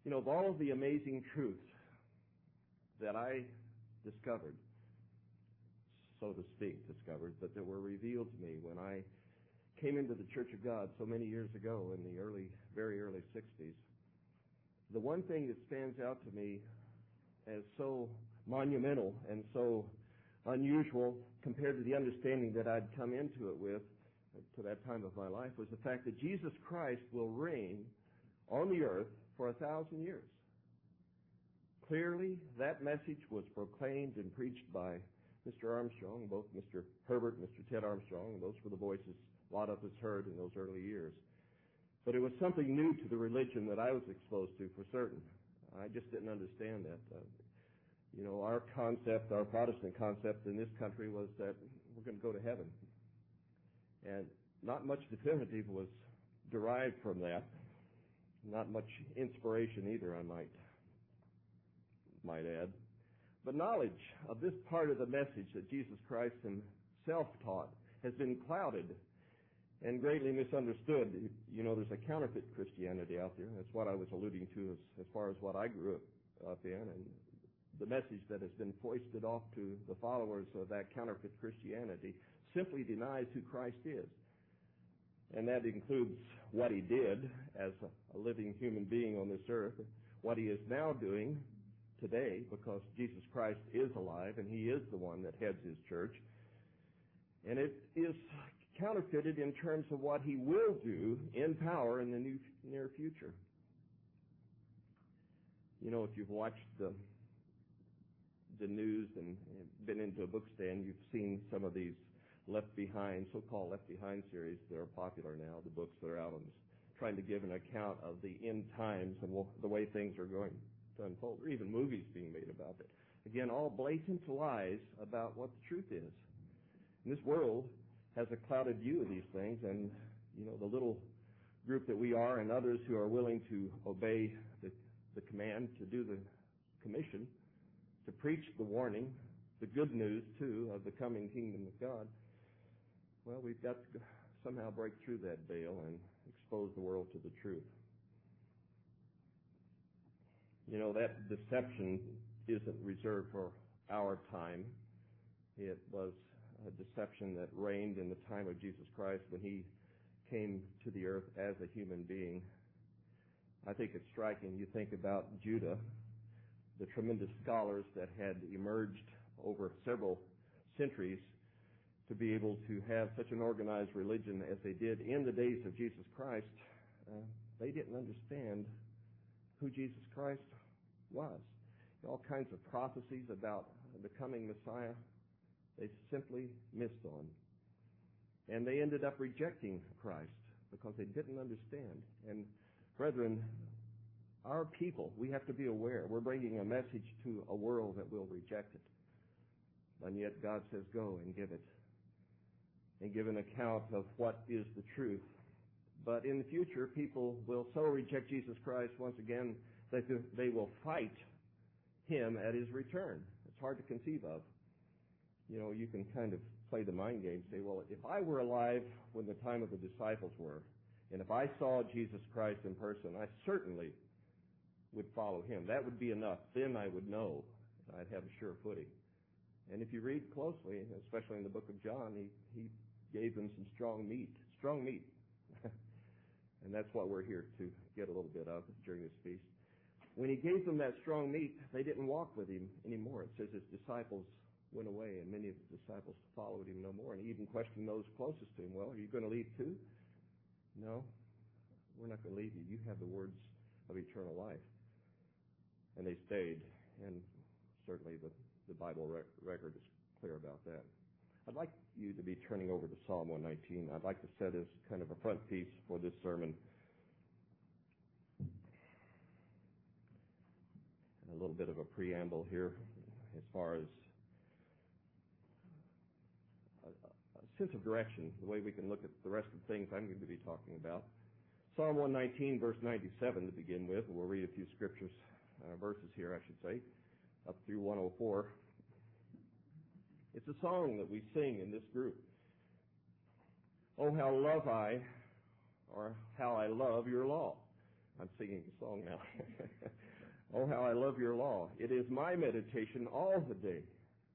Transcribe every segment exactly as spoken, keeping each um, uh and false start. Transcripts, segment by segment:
You know, of all of the amazing truths that I discovered, so to speak, discovered, but that were revealed to me when I came into the Church of God so many years ago in the early, very early sixties, the one thing that stands out to me as so monumental and so unusual compared to the understanding that I'd come into it with to that time of my life was the fact that Jesus Christ will reign on the earth for a thousand years. Clearly, that message was proclaimed and preached by Mister Armstrong, both Mister Herbert and Mister Ted Armstrong. Those were the voices a lot of us heard in those early years. But it was something new to the religion that I was exposed to, for certain. I just didn't understand that. Uh, you know, our concept, our Protestant concept in this country was that we're going to go to heaven. And not much definitive was derived from that. Not much inspiration either, I might, might add. But knowledge of this part of the message that Jesus Christ himself taught has been clouded and greatly misunderstood. You know, there's a counterfeit Christianity out there. That's what I was alluding to as, as far as what I grew up in. And the message that has been foisted off to the followers of that counterfeit Christianity simply denies who Christ is. And that includes what he did as a living human being on this earth, what he is now doing today, because Jesus Christ is alive and he is the one that heads his church. And it is counterfeited in terms of what he will do in power in the new, near future. You know, if you've watched the the news and been into a bookstand, you've seen some of these Left Behind, so-called Left Behind series that are popular now, the books that are out on trying to give an account of the end times and the way things are going to unfold, or even movies being made about it. Again, all blatant lies about what the truth is. And this world has a clouded view of these things, and, you know, the little group that we are and others who are willing to obey the, the command to do the commission, to preach the warning, the good news, too, of the coming kingdom of God, well, we've got to somehow break through that veil and expose the world to the truth. You know, that deception isn't reserved for our time. It was a deception that reigned in the time of Jesus Christ when he came to the earth as a human being. I think it's striking. You think about Judah, the tremendous scholars that had emerged over several centuries to be able to have such an organized religion as they did in the days of Jesus Christ. Uh, they didn't understand who Jesus Christ was. All kinds of prophecies about the coming Messiah, they simply missed on. And they ended up rejecting Christ because they didn't understand. And brethren, our people, we have to be aware. We're bringing a message to a world that will reject it. And yet God says, go and give it. And give an account of what is the truth. But in the future, people will so reject Jesus Christ once again that they will fight him at his return. It's hard to conceive of. You know, you can kind of play the mind game, say, well, if I were alive when the time of the disciples were, and if I saw Jesus Christ in person, I certainly would follow him. That would be enough. Then I would know. I'd have a sure footing. And if you read closely, especially in the book of John, he, he gave them some strong meat. Strong meat. And that's what we're here to get a little bit of during this feast. When he gave them that strong meat, they didn't walk with him anymore. It says his disciples went away, and many of the disciples followed him no more. And he even questioned those closest to him, well, are you going to leave too? No, we're not going to leave you. You have the words of eternal life. And they stayed, and certainly the, the Bible rec- record is clear about that. I'd like you to be turning over to Psalm one nineteen. I'd like to set as kind of a front piece for this sermon. And a little bit of a preamble here as far as a, a sense of direction, the way we can look at the rest of the things I'm going to be talking about. Psalm one nineteen, verse ninety-seven to begin with. We'll read a few scriptures, uh, verses here, I should say, up through one oh four. It's a song that we sing in this group. Oh, how love I, or how I love your law. I'm singing a song now. Oh, how I love your law. It is my meditation all the day.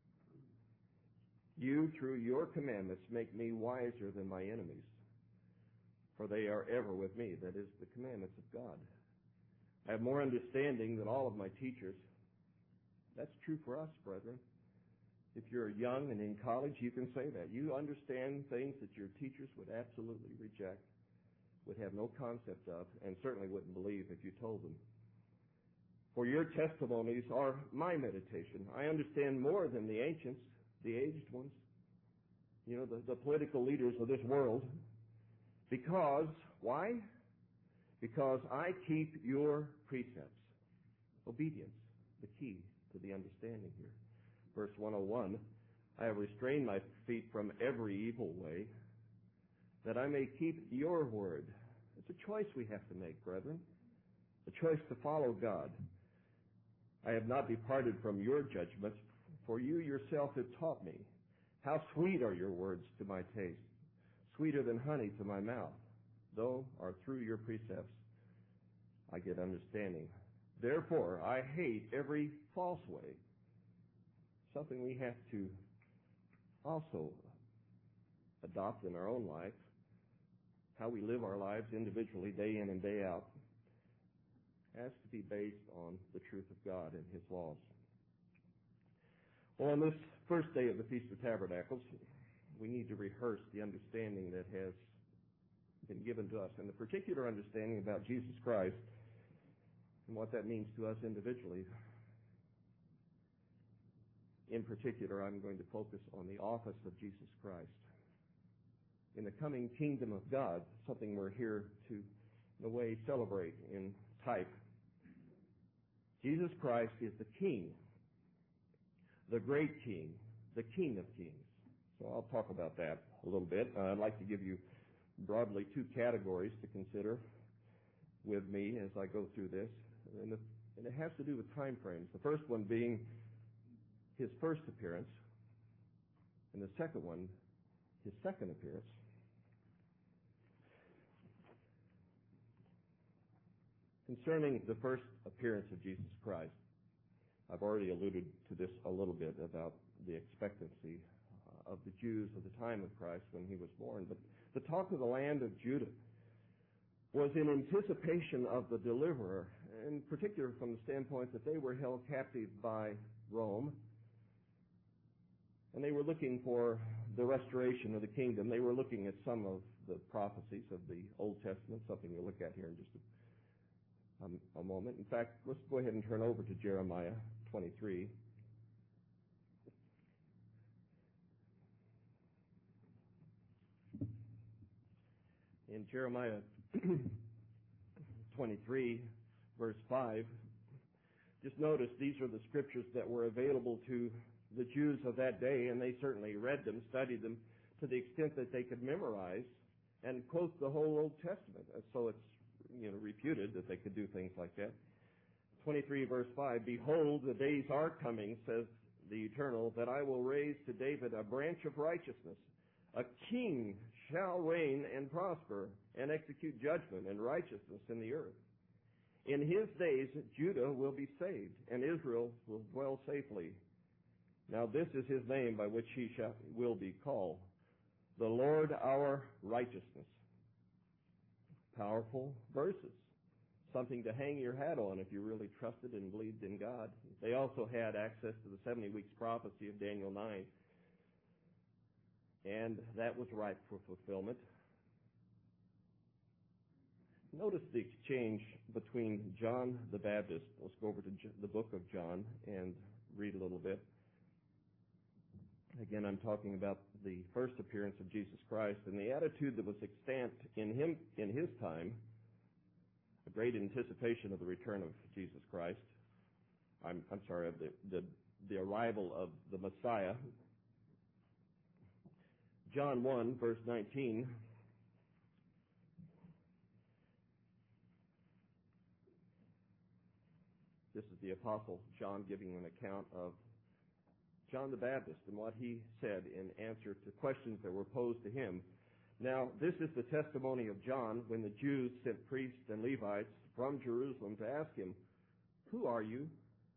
You, through your commandments, make me wiser than my enemies, for they are ever with me. That is the commandments of God. I have more understanding than all of my teachers. That's true for us, brethren. If you're young and in college, you can say that. You understand things that your teachers would absolutely reject, would have no concept of, and certainly wouldn't believe if you told them. For your testimonies are my meditation. I understand more than the ancients, the aged ones, you know, the, the political leaders of this world. Because, why? Because I keep your precepts. Obedience, the key to the understanding here. Verse one oh one, I have restrained my feet from every evil way, that I may keep your word. It's a choice we have to make, brethren. A choice to follow God. I have not departed from your judgments, for you yourself have taught me. How sweet are your words to my taste, sweeter than honey to my mouth. Though are through your precepts I get understanding. Therefore I hate every false way. Something we have to also adopt in our own life. How we live our lives individually, day in and day out, has to be based on the truth of God and His laws. Well, on this first day of the Feast of Tabernacles, we need to rehearse the understanding that has been given to us, and the particular understanding about Jesus Christ and what that means to us individually. In particular, I'm going to focus on the office of Jesus Christ. In the coming kingdom of God, something we're here to, in a way, celebrate in type. Jesus Christ is the King, the great King, the King of Kings. So I'll talk about that a little bit. Uh, I'd like to give you broadly two categories to consider with me as I go through this. And, the, and it has to do with time frames. The first one being His first appearance, and the second one, His second appearance. Concerning the first appearance of Jesus Christ, I've already alluded to this a little bit about the expectancy of the Jews of the time of Christ when He was born. But the talk of the land of Judah was in anticipation of the deliverer, in particular from the standpoint that they were held captive by Rome, and they were looking for the restoration of the kingdom. They were looking at some of the prophecies of the Old Testament, something we'll look at here in just a, um, a moment. In fact, let's go ahead and turn over to Jeremiah twenty-three. In Jeremiah twenty-three, verse five, just notice these are the scriptures that were available to the Jews of that day, and they certainly read them, studied them to the extent that they could memorize and quote the whole Old Testament. So it's, you know, reputed that they could do things like that. twenty-three, verse five, behold, the days are coming, says the Eternal, that I will raise to David a branch of righteousness. A king shall reign and prosper and execute judgment and righteousness in the earth. In his days, Judah will be saved, and Israel will dwell safely. Now this is his name by which he shall, will be called, the Lord our righteousness. Powerful verses. Something to hang your hat on if you really trusted and believed in God. They also had access to the seventy weeks prophecy of Daniel nine. And that was ripe for fulfillment. Notice the exchange between John the Baptist. Let's go over to the book of John and read a little bit. Again, I'm talking about the first appearance of Jesus Christ and the attitude that was extant in him in his time, a great anticipation of the return of Jesus Christ. I'm, I'm sorry, of the, the, the arrival of the Messiah. John one, verse nineteen. This is the Apostle John giving an account of John the Baptist and what he said in answer to questions that were posed to him. Now, this is the testimony of John when the Jews sent priests and Levites, from Jerusalem to ask him, "Who are you?"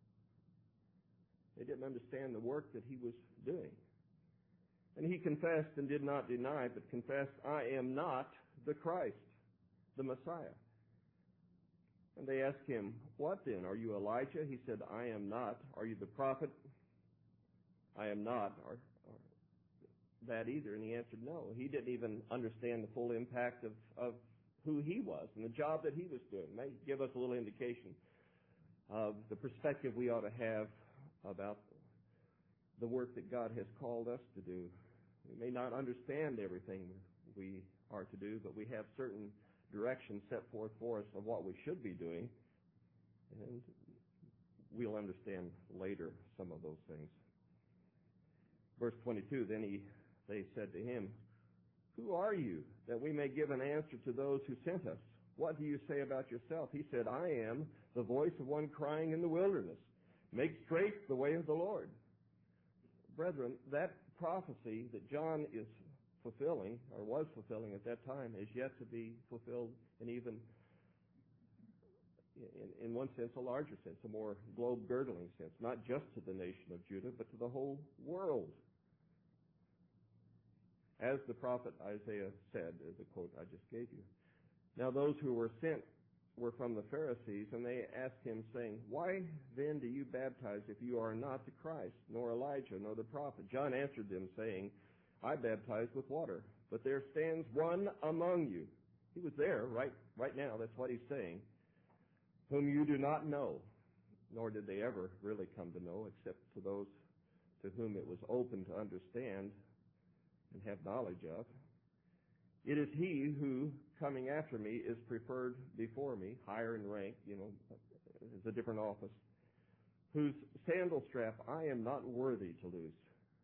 They didn't understand the work that he was doing. And he confessed and did not deny, but confessed, "I am not the Christ, the Messiah." And they asked him, "What then? Are you Elijah?" He said, "I am not." "Are you the prophet?" "I am not," or, or that either. And he answered no. He didn't even understand the full impact of, of who he was and the job that he was doing. It may give us a little indication of the perspective we ought to have about the work that God has called us to do. We may not understand everything we are to do, but we have certain directions set forth for us of what we should be doing, and we'll understand later some of those things. Verse twenty-two, then he, they said to him, "Who are you, that we may give an answer to those who sent us? What do you say about yourself?" He said, "I am the voice of one crying in the wilderness, make straight the way of the Lord." Brethren, that prophecy that John is fulfilling, or was fulfilling at that time, is yet to be fulfilled in even, in, in one sense, a larger sense, a more globe-girdling sense, not just to the nation of Judah, but to the whole world. As the prophet Isaiah said, as the quote I just gave you. Now those who were sent were from the Pharisees, and they asked him, saying, "Why then do you baptize if you are not the Christ, nor Elijah, nor the prophet?" John answered them, saying, "I baptize with water, but there stands one among you." He was there right, right now, that's what he's saying, "whom you do not know," nor did they ever really come to know, except to those to whom it was open to understand and have knowledge of. "It is he who, coming after me, is preferred before me," higher in rank, you know, is a different office, "whose sandal strap I am not worthy to loose."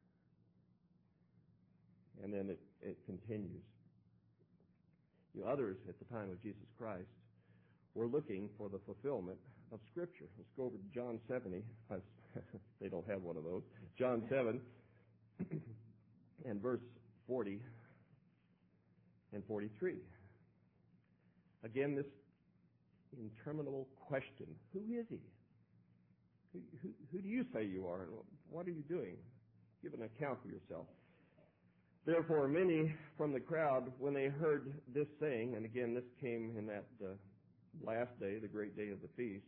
And then it, it continues. You know, others at the time of Jesus Christ were looking for the fulfillment of Scripture. Let's go over to John seventy. They don't have one of those. John seven and verse forty and forty-three. Again, this interminable question: who is he? Who, who, who do you say you are? And what are you doing? Give an account for yourself. "Therefore many from the crowd, when they heard this saying," and again this came in that uh, last day, the great day of the feast,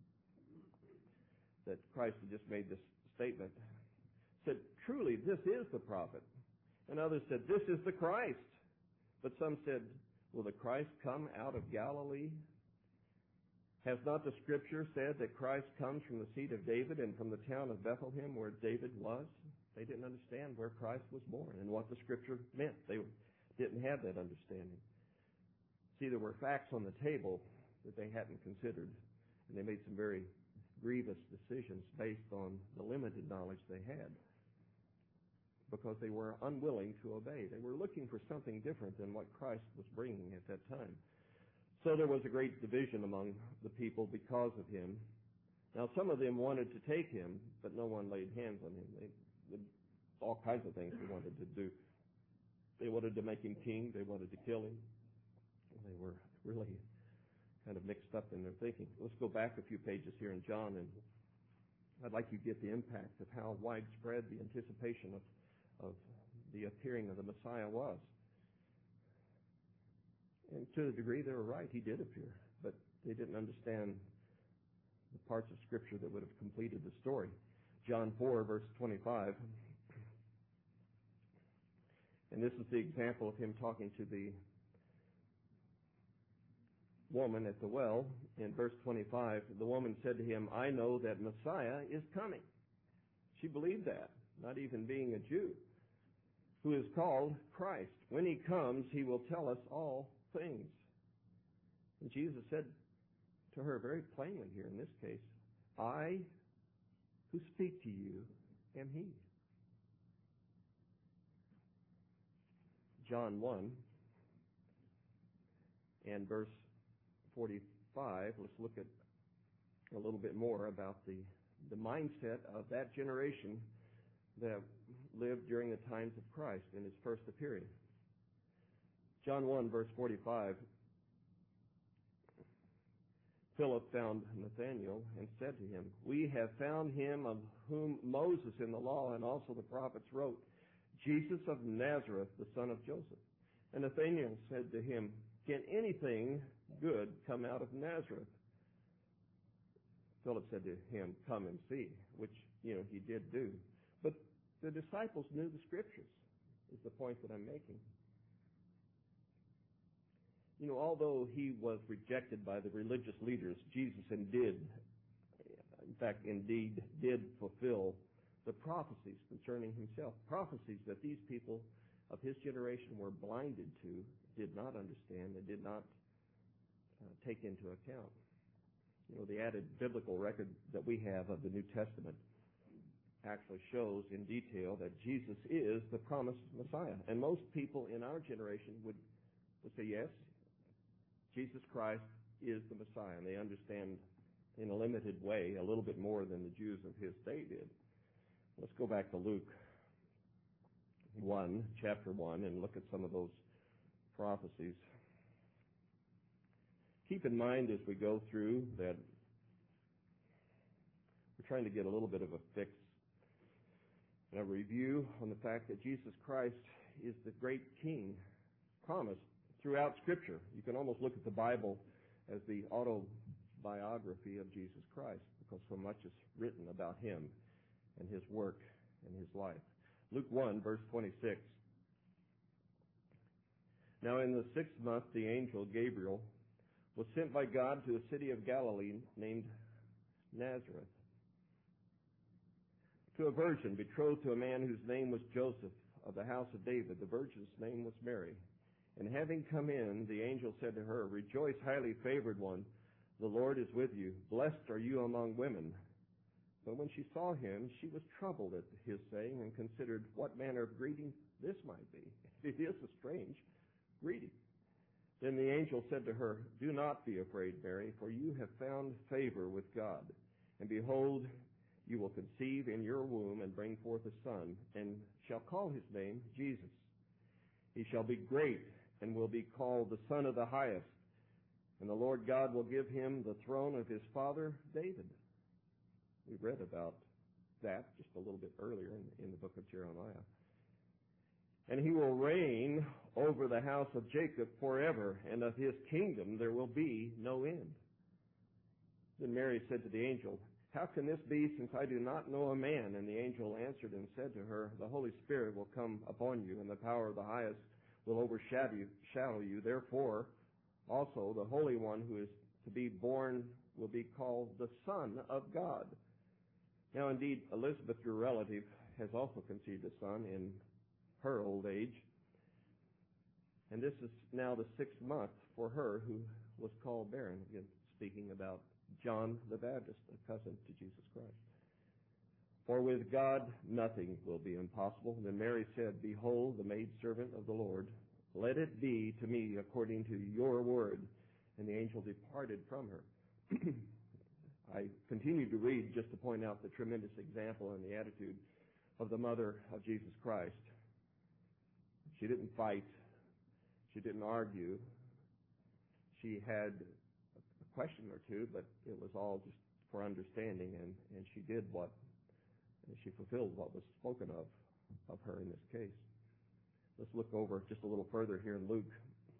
that Christ had just made this statement, said, "Truly this is the prophet." And others said, "This is the Christ." But some said, "Will the Christ come out of Galilee? Has not the Scripture said that Christ comes from the seed of David and from the town of Bethlehem where David was?" They didn't understand where Christ was born and what the Scripture meant. They didn't have that understanding. See, there were facts on the table that they hadn't considered, and they made some very grievous decisions based on the limited knowledge they had, because they were unwilling to obey. They were looking for something different than what Christ was bringing at that time. So there was a great division among the people because of him. Now some of them wanted to take him, but no one laid hands on him. They, they, all kinds of things they wanted to do. They wanted to make him king. They wanted to kill him. They were really kind of mixed up in their thinking. Let's go back a few pages here in John, and I'd like you to get the impact of how widespread the anticipation of of the appearing of the Messiah was. And to a degree they were right, he did appear, but they didn't understand the parts of Scripture that would have completed the story. John four, verse twenty-five, and this is the example of him talking to the woman at the well. In verse twenty-five, the woman said to him, "I know that Messiah is coming." She believed that, not even being a Jew, "who is called Christ. When he comes, he will tell us all things." And Jesus said to her very plainly here in this case, "I who speak to you am he." John one and verse forty-five, let's look at a little bit more about the, the mindset of that generation that lived during the times of Christ in his first appearing. John one, verse forty-five. Philip found Nathanael and said to him, "We have found him of whom Moses in the law and also the prophets wrote, Jesus of Nazareth, the son of Joseph." And Nathanael said to him, "Can anything good come out of Nazareth?" Philip said to him, "Come and see," which, you know, he did do. But the disciples knew the Scriptures, is the point that I'm making. You know, although he was rejected by the religious leaders, Jesus indeed, in fact, indeed did fulfill the prophecies concerning himself. Prophecies that these people of his generation were blinded to, did not understand, and did not uh, take into account. You know, the added biblical record that we have of the New Testament actually shows in detail that Jesus is the promised Messiah. And most people in our generation would, would say, yes, Jesus Christ is the Messiah. And they understand in a limited way, a little bit more than the Jews of his day did. Let's go back to Luke one, chapter one, and look at some of those prophecies. Keep in mind as we go through that we're trying to get a little bit of a fix and a review on the fact that Jesus Christ is the great King promised throughout Scripture. You can almost look at the Bible as the autobiography of Jesus Christ, because so much is written about him and his work and his life. Luke one, verse twenty-six. Now in the sixth month, the angel Gabriel was sent by God to a city of Galilee named Nazareth, to a virgin betrothed to a man whose name was Joseph, of the house of David. The virgin's name was Mary. And having come in, the angel said to her, "Rejoice, highly favored one, the Lord is with you. Blessed are you among women." But when she saw him, she was troubled at his saying, and considered what manner of greeting this might be. It is a strange greeting. Then the angel said to her, "Do not be afraid, Mary, for you have found favor with God. And behold, you will conceive in your womb and bring forth a son, and shall call his name Jesus. He shall be great and will be called the Son of the Highest. And the Lord God will give him the throne of his father David." We read about that just a little bit earlier in, in the book of Jeremiah. "And he will reign over the house of Jacob forever, and of his kingdom there will be no end." Then Mary said to the angel, "How can this be, since I do not know a man?" And the angel answered and said to her, "The Holy Spirit will come upon you, and the power of the highest will overshadow you. Shadow you. Therefore, also the Holy One who is to be born will be called the Son of God." Now, indeed, Elizabeth, your relative, has also conceived a son in her old age. And this is now the sixth month for her who was called barren. Again, speaking about John the Baptist, a cousin to Jesus Christ. "For with God nothing will be impossible." Then Mary said, "Behold, the maidservant of the Lord. Let it be to me according to your word." And the angel departed from her. I continued to read just to point out the tremendous example and the attitude of the mother of Jesus Christ. She didn't fight. She didn't argue. She had a question or two, but it was all just for understanding, and, and she did what, and she fulfilled what was spoken of, of her in this case. Let's look over just a little further here in Luke.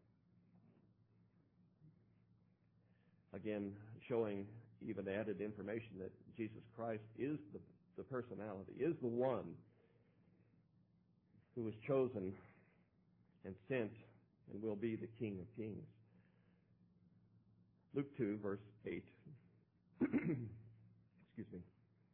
Again, showing even added information that Jesus Christ is the, the personality, is the one who was chosen and sent and will be the King of Kings. Luke two, verse eight. Excuse me.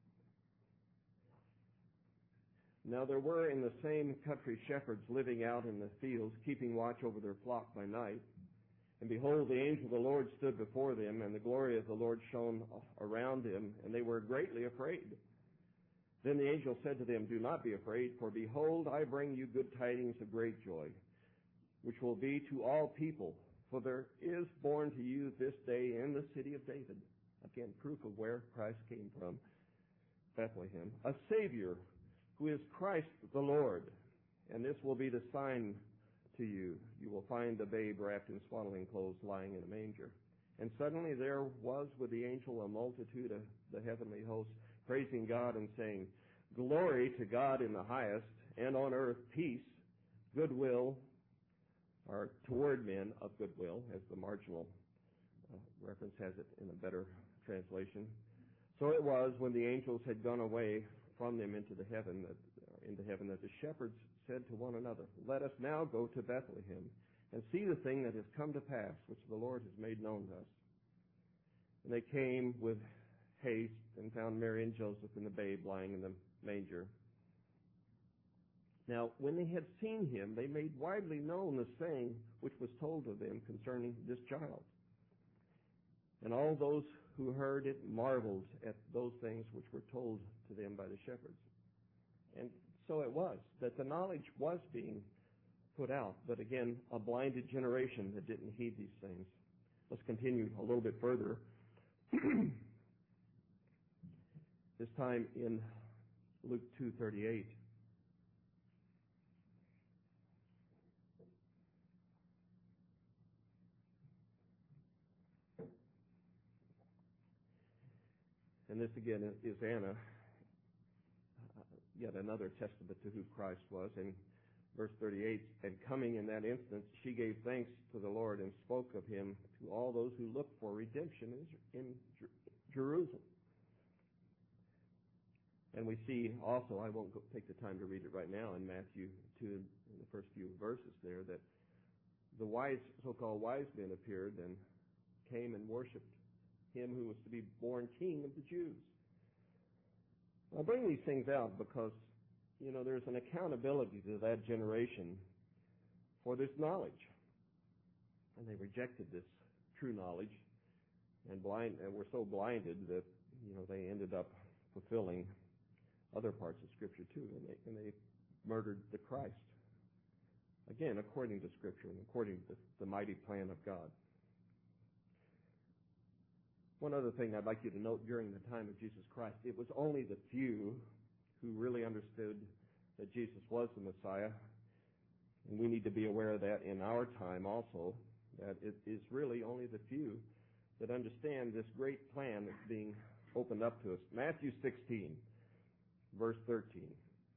"Now there were in the same country shepherds living out in the fields, keeping watch over their flock by night. And behold, the angel of the Lord stood before them, and the glory of the Lord shone around them, and they were greatly afraid. Then the angel said to them, 'Do not be afraid, for behold, I bring you good tidings of great joy, which will be to all people. For there is born to you this day in the city of David,'" again, proof of where Christ came from, Bethlehem, "a Savior, who is Christ the Lord. And this will be the sign to you. You will find the babe wrapped in swaddling clothes lying in a manger." And suddenly there was with the angel a multitude of the heavenly hosts, praising God and saying, Glory to God in the highest, and on earth peace, goodwill, or toward men of goodwill, as the marginal uh, reference has it in a better translation. So it was when the angels had gone away from them into the heaven that into heaven that the shepherds said to one another, Let us now go to Bethlehem and see the thing that has come to pass, which the Lord has made known to us. And they came with haste and found Mary and Joseph and the babe lying in the manger. Now, when they had seen him, they made widely known the saying which was told to them concerning this child. And all those who heard it marveled at those things which were told to them by the shepherds. And so it was, that the knowledge was being put out, but again, a blinded generation that didn't heed these things. Let's continue a little bit further. This time in Luke two thirty-eight. And this again is Anna, uh, yet another testament to who Christ was. And verse thirty-eight, and coming in that instant, she gave thanks to the Lord and spoke of him to all those who looked for redemption in Jerusalem. And we see also, I won't go take the time to read it right now, in Matthew two, in the first few verses there, that the wise, so-called wise men appeared and came and worshipped him who was to be born king of the Jews. I bring these things out because, you know, there's an accountability to that generation for this knowledge. And they rejected this true knowledge and blind and were so blinded that, you know, they ended up fulfilling other parts of Scripture too, and they, and they murdered the Christ. Again, according to Scripture and according to the mighty plan of God. One other thing I'd like you to note during the time of Jesus Christ, it was only the few who really understood that Jesus was the Messiah, and we need to be aware of that in our time also, that it is really only the few that understand this great plan that's being opened up to us. Matthew sixteen, verse thirteen.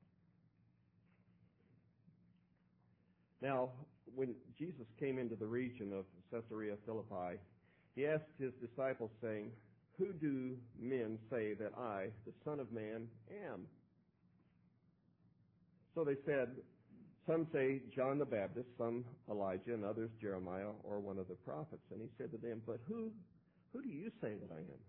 Now, when Jesus came into the region of Caesarea Philippi, he asked his disciples, saying, Who do men say that I, the Son of Man, am? So they said, Some say John the Baptist, some Elijah, and others Jeremiah, or one of the prophets. And he said to them, But who, who do you say that I am?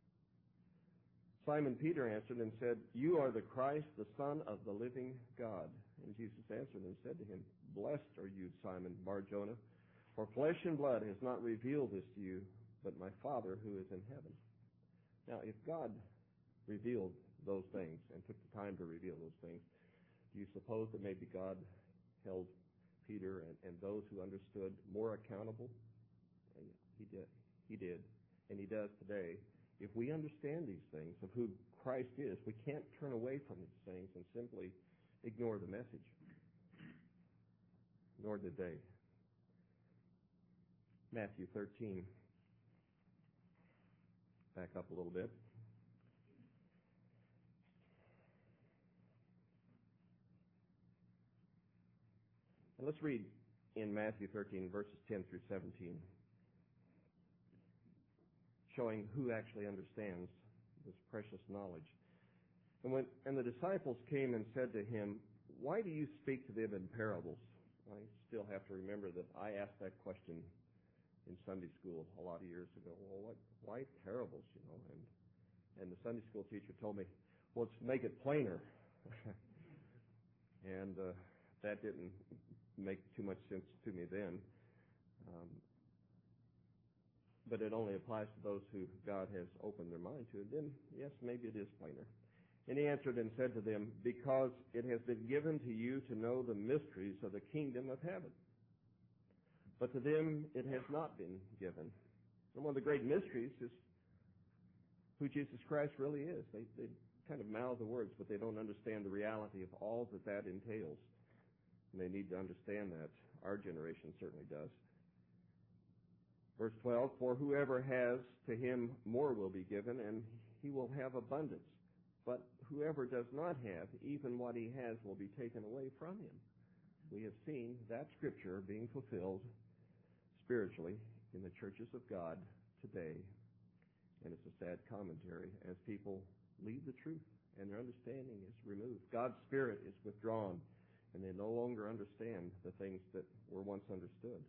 Simon Peter answered and said, You are the Christ, the Son of the living God. And Jesus answered and said to him, Blessed are you, Simon Bar-Jonah, for flesh and blood has not revealed this to you, but my Father who is in heaven. Now, if God revealed those things and took the time to reveal those things, do you suppose that maybe God held Peter and, and those who understood more accountable? And he did. He did. And he does today. If we understand these things of who Christ is, we can't turn away from these things and simply ignore the message. Nor did they. Matthew thirteen. Back up a little bit. And let's read in Matthew thirteen, verses ten through seventeen, showing who actually understands this precious knowledge. And when and the disciples came and said to him, Why do you speak to them in parables? I still have to remember that I asked that question in Sunday school a lot of years ago. Well, what, why parables, you know? And and the Sunday school teacher told me, well, let's make it plainer. and uh, that didn't make too much sense to me then. Um, but it only applies to those who God has opened their mind to. And then, yes, maybe it is plainer. And he answered and said to them, Because it has been given to you to know the mysteries of the kingdom of heaven. But to them it has not been given. And one of the great mysteries is who Jesus Christ really is. They, they kind of mouth the words, but they don't understand the reality of all that that entails. And they need to understand that. Our generation certainly does. Verse twelve, for whoever has, to him more will be given, and he will have abundance. But whoever does not have, even what he has will be taken away from him. We have seen that scripture being fulfilled spiritually in the churches of God today. And it's a sad commentary as people leave the truth and their understanding is removed. God's Spirit is withdrawn and they no longer understand the things that were once understood.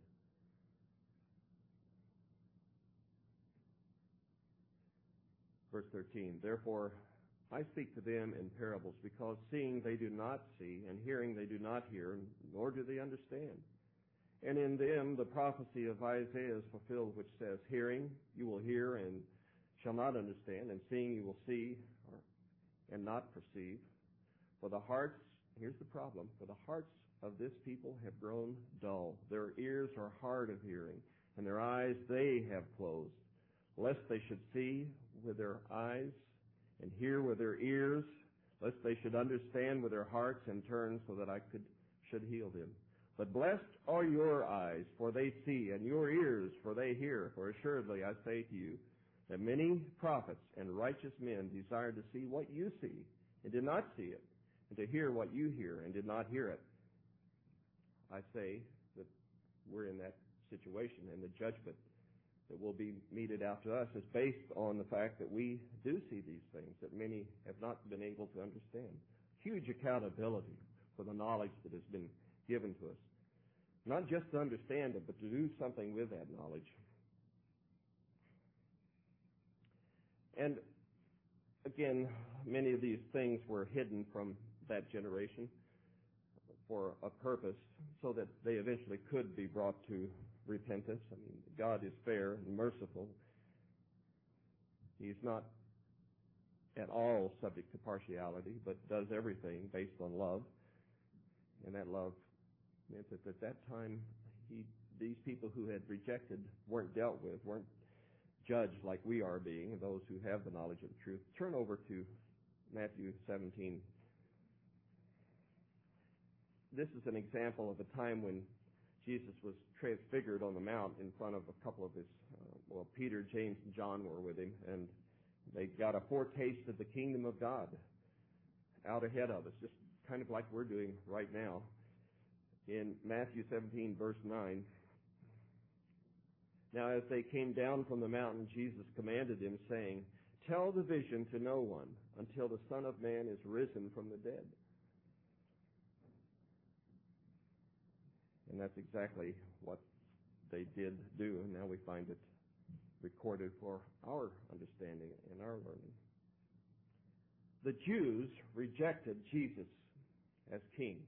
Verse thirteen, therefore I speak to them in parables, because seeing they do not see, and hearing they do not hear, nor do they understand. And in them the prophecy of Isaiah is fulfilled, which says, hearing you will hear and shall not understand, and seeing you will see or, and not perceive. For the hearts, here's the problem, for the hearts of this people have grown dull. Their ears are hard of hearing, and their eyes they have closed, lest they should see with their eyes and hear with their ears, lest they should understand with their hearts and turn so that I could should heal them. But blessed are your eyes, for they see, and your ears, for they hear. For assuredly I say to you, that many prophets and righteous men desired to see what you see, and did not see it, and to hear what you hear, and did not hear it. I say that we're in that situation, and the judgment that will be meted out to us is based on the fact that we do see these things that many have not been able to understand. Huge accountability for the knowledge that has been given to us. Not just to understand it, but to do something with that knowledge. And again, many of these things were hidden from that generation for a purpose, so that they eventually could be brought to repentance. I mean, God is fair and merciful. He's not at all subject to partiality, but does everything based on love. And that love meant that at that time, he, these people who had rejected weren't dealt with, weren't judged like we are being, those who have the knowledge of the truth. Turn over to Matthew seventeen. This is an example of a time when Jesus was transfigured on the mount in front of a couple of his, uh, well, Peter, James, and John were with him, and they got a foretaste of the kingdom of God out ahead of us, just kind of like we're doing right now. In Matthew seventeen, verse nine, now as they came down from the mountain, Jesus commanded them, saying, tell the vision to no one until the Son of Man is risen from the dead. And that's exactly what they did do, and now we find it recorded for our understanding and our learning. The Jews rejected Jesus as king.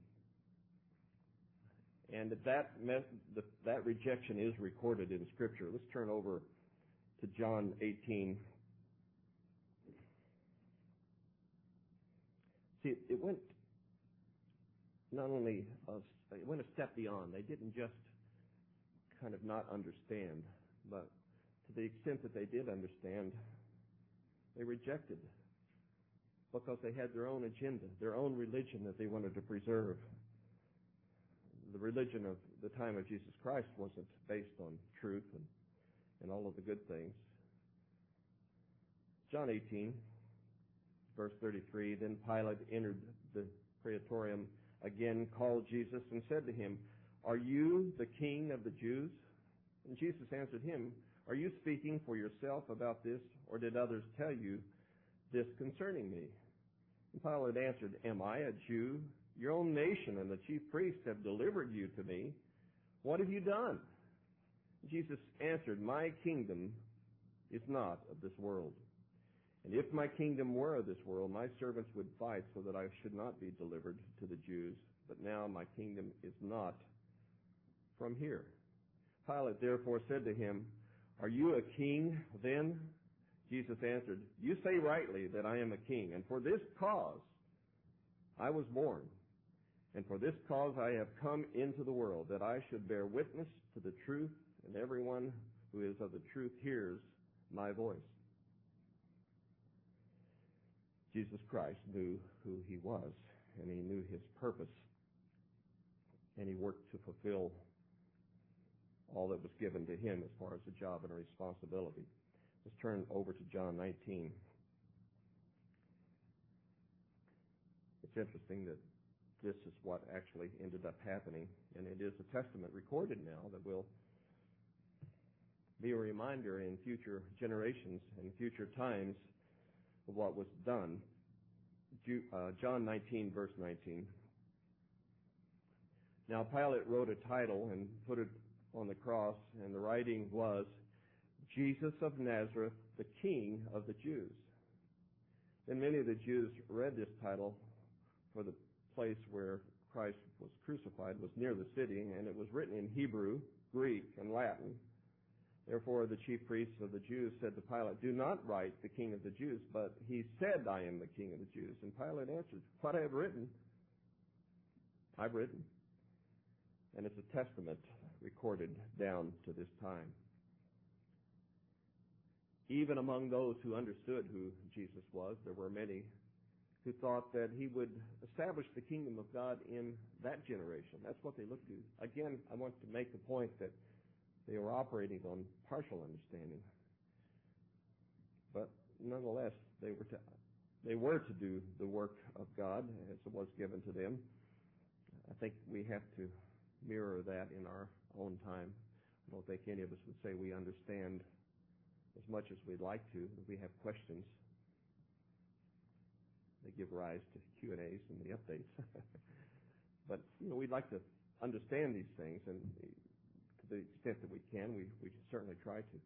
And that, that rejection is recorded in Scripture. Let's turn over to John eighteen. See, it went not only a, it went a step beyond. They didn't just kind of not understand, but to the extent that they did understand, they rejected, because they had their own agenda, their own religion that they wanted to preserve. The religion of the time of Jesus Christ wasn't based on truth and, and all of the good things. John eighteen, verse thirty-three, then Pilate entered the praetorium again, called Jesus, and said to him, are you the king of the Jews? And Jesus answered him, are you speaking for yourself about this, or did others tell you this concerning me? And Pilate answered, am I a Jew? Your own nation and the chief priests have delivered you to me. What have you done? Jesus answered, my kingdom is not of this world. And if my kingdom were of this world, my servants would fight so that I should not be delivered to the Jews. But now my kingdom is not from here. Pilate therefore said to him, are you a king then? Jesus answered, you say rightly that I am a king, and for this cause I was born, and for this cause I have come into the world, that I should bear witness to the truth, and everyone who is of the truth hears my voice. Jesus Christ knew who he was, and he knew his purpose, and he worked to fulfill all that was given to him as far as a job and a responsibility. Let's turn over to John nineteen. It's interesting that this is what actually ended up happening, and it is a testament recorded now that will be a reminder in future generations and future times of what was done. John nineteen, verse nineteen. Now Pilate wrote a title and put it on the cross, and the writing was, Jesus of Nazareth, the King of the Jews. Then many of the Jews read this title, for the place where Christ was crucified was near the city, and it was written in Hebrew, Greek, and Latin. Therefore the chief priests of the Jews said to Pilate, do not write the King of the Jews, but he said, I am the King of the Jews. And Pilate answered, what I have written, I've written. And it's a testament recorded down to this time. Even among those who understood who Jesus was, there were many who thought that he would establish the kingdom of God in that generation. That's what they looked to. Again, I want to make the point that they were operating on partial understanding. But nonetheless, they were to, they were to do the work of God as it was given to them. I think we have to mirror that in our own time. I don't think any of us would say we understand as much as we'd like to. If we have questions, they give rise to Q and A's and the updates. But, you know, we'd like to understand these things, and to the extent that we can, we, we can certainly try to.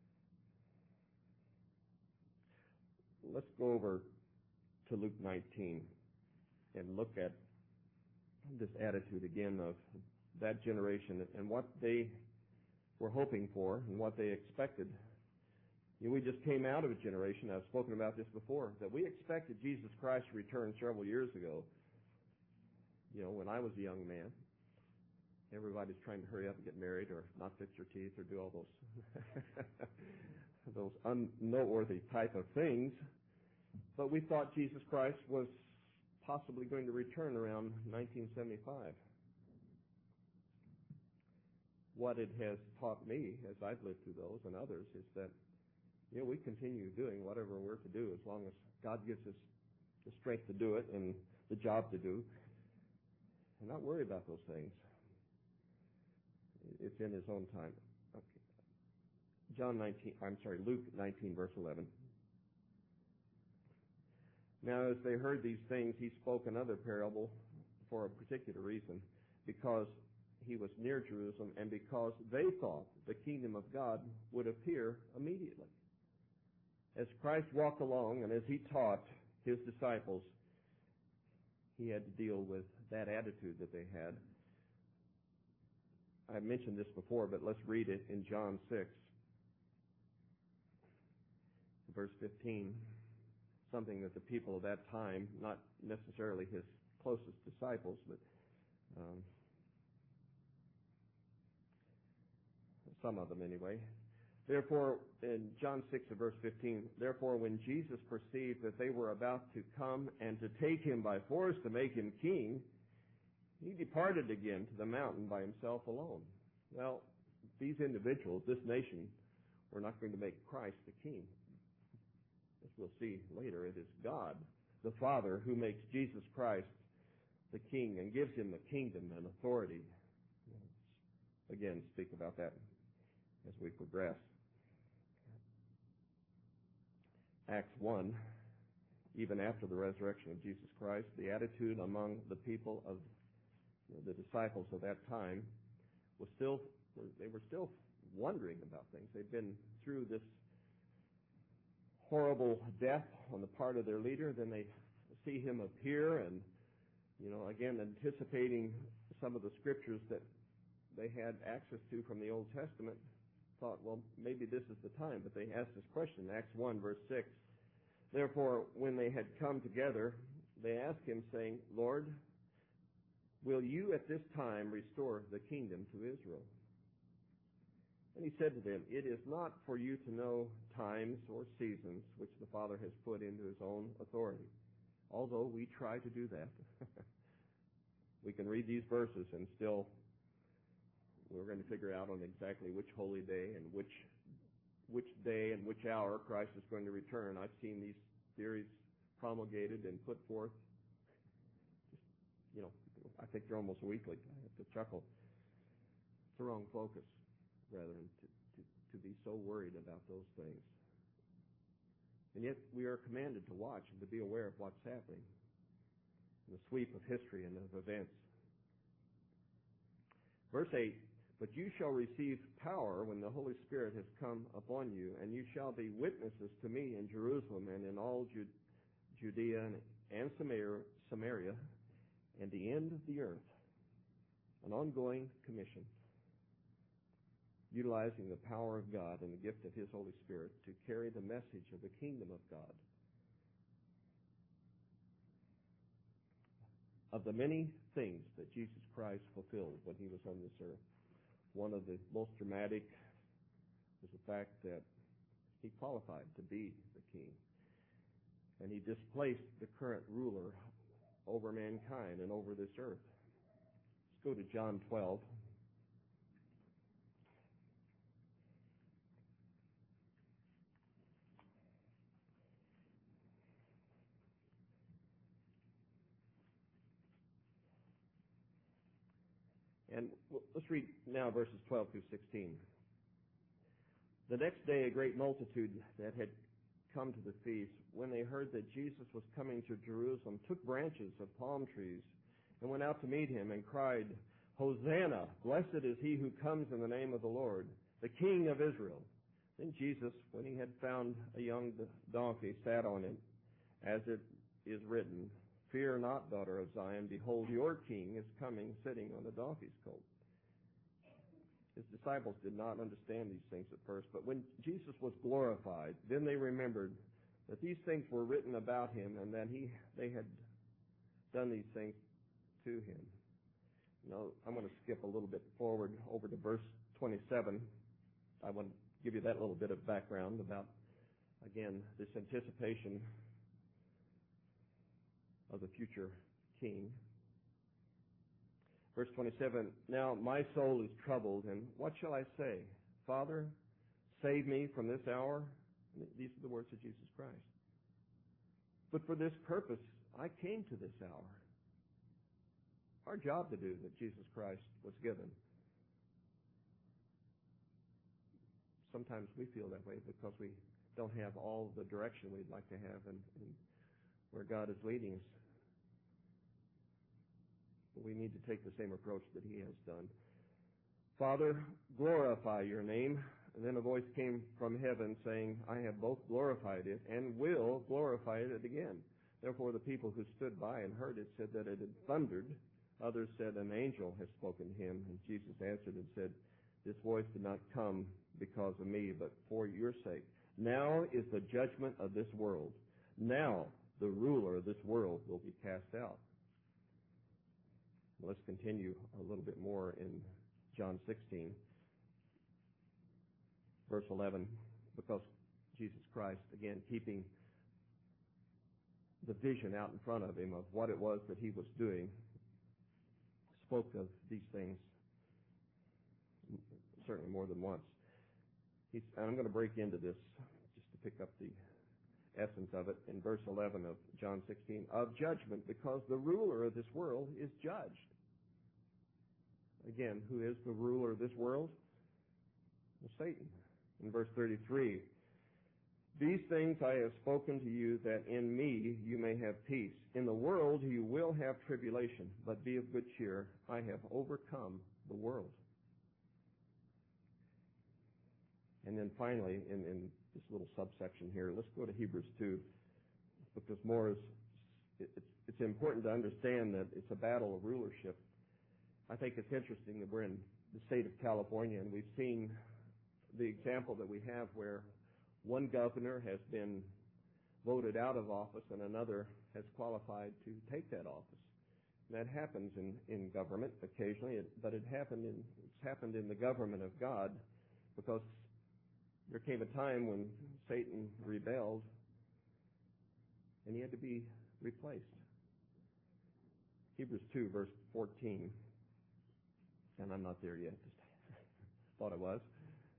Let's go over to Luke nineteen and look at this attitude again of that generation and what they were hoping for and what they expected. You know, we just came out of a generation, I've spoken about this before, that we expected Jesus Christ to return several years ago. You know, when I was a young man, everybody's trying to hurry up and get married or not fix their teeth or do all those those unnoteworthy type of things. But we thought Jesus Christ was possibly going to return around nineteen seventy-five. What it has taught me, as I've lived through those and others, is that, you know, we continue doing whatever we're to do as long as God gives us the strength to do it and the job to do, and not worry about those things. It's in His own time. Okay. John nineteen, I'm sorry, Luke nineteen, verse eleven. Now, as they heard these things, he spoke another parable for a particular reason, because he was near Jerusalem and because they thought the kingdom of God would appear immediately. As Christ walked along and as he taught his disciples, he had to deal with that attitude that they had. I mentioned this before, but let's read it in John six, verse fifteen. Something that the people of that time, not necessarily his closest disciples, but um, some of them anyway. Therefore, in John six and verse fifteen, therefore when Jesus perceived that they were about to come and to take him by force to make him king, he departed again to the mountain by himself alone. Well, these individuals, this nation, were not going to make Christ the king. As we'll see later, it is God, the Father, who makes Jesus Christ the king and gives him the kingdom and authority. Again, speak about that as we progress. Acts one, even after the resurrection of Jesus Christ, the attitude among the people of the disciples of that time was still, they were still wondering about things. They'd been through this horrible death on the part of their leader. Then they see him appear and, you know, again, anticipating some of the scriptures that they had access to from the Old Testament, thought, well, maybe this is the time. But they asked this question, Acts one, verse six. Therefore, when they had come together, they asked him, saying, Lord, will you at this time restore the kingdom to Israel? And he said to them, it is not for you to know times or seasons which the Father has put into his own authority. Although we try to do that. We can read these verses and still we're going to figure out on exactly which holy day and which which day and which hour Christ is going to return. I've seen these theories promulgated and put forth. You know, I think they're almost weekly. I have to chuckle. It's the wrong focus, rather than to, to, to be so worried about those things. And yet we are commanded to watch and to be aware of what's happening in the sweep of history and of events. Verse eight, but you shall receive power when the Holy Spirit has come upon you, and you shall be witnesses to me in Jerusalem and in all Judea and Samaria and the end of the earth. An ongoing commission, utilizing the power of God and the gift of His Holy Spirit to carry the message of the kingdom of God. Of the many things that Jesus Christ fulfilled when He was on this earth, one of the most dramatic was the fact that He qualified to be the king. And He displaced the current ruler over mankind and over this earth. Let's go to John twelve. And let's read now verses twelve through sixteen. The next day a great multitude that had come to the feast, when they heard that Jesus was coming to Jerusalem, took branches of palm trees and went out to meet Him and cried, Hosanna! Blessed is He who comes in the name of the Lord, the King of Israel. Then Jesus, when He had found a young donkey, sat on it, as it is written, Fear not, daughter of Zion, behold, your king is coming, sitting on a donkey's colt. His disciples did not understand these things at first, but when Jesus was glorified, then they remembered that these things were written about Him and that he they had done these things to Him. Now, I'm going to skip a little bit forward over to verse twenty-seven. I want to give you that little bit of background about, again, this anticipation of the future king. Verse twenty-seven, now my soul is troubled, and what shall I say? Father, save me from this hour. And these are the words of Jesus Christ. But for this purpose I came to this hour. Our job to do that Jesus Christ was given. Sometimes we feel that way because we don't have all the direction we'd like to have and, and where God is leading us. We need to take the same approach that He has done. Father, glorify your name. And then a voice came from heaven saying, I have both glorified it and will glorify it again. Therefore the people who stood by and heard it said that it had thundered. Others said, an angel has spoken to him. And Jesus answered and said, this voice did not come because of me, but for your sake. Now is the judgment of this world. Now the ruler of this world will be cast out. Let's continue a little bit more in John sixteen, verse eleven, because Jesus Christ, again, keeping the vision out in front of Him of what it was that He was doing, spoke of these things certainly more than once. He's, and I'm going to break into this just to pick up the essence of it in verse eleven of John sixteen, of judgment, because the ruler of this world is judged. Again, who is the ruler of this world? Well, Satan. In verse thirty-three, these things I have spoken to you, that in me you may have peace. In the world you will have tribulation, but be of good cheer. I have overcome the world. And then finally, in, in this little subsection here, let's go to Hebrews two, because more is, it's, it's important to understand that it's a battle of rulership. I think it's interesting that we're in the state of California, and we've seen the example that we have where one governor has been voted out of office and another has qualified to take that office. And that happens in, in government occasionally, but it happened in, it's happened in the government of God, because there came a time when Satan rebelled and he had to be replaced. Hebrews two, verse fourteen. And I'm not there yet. Just thought I was.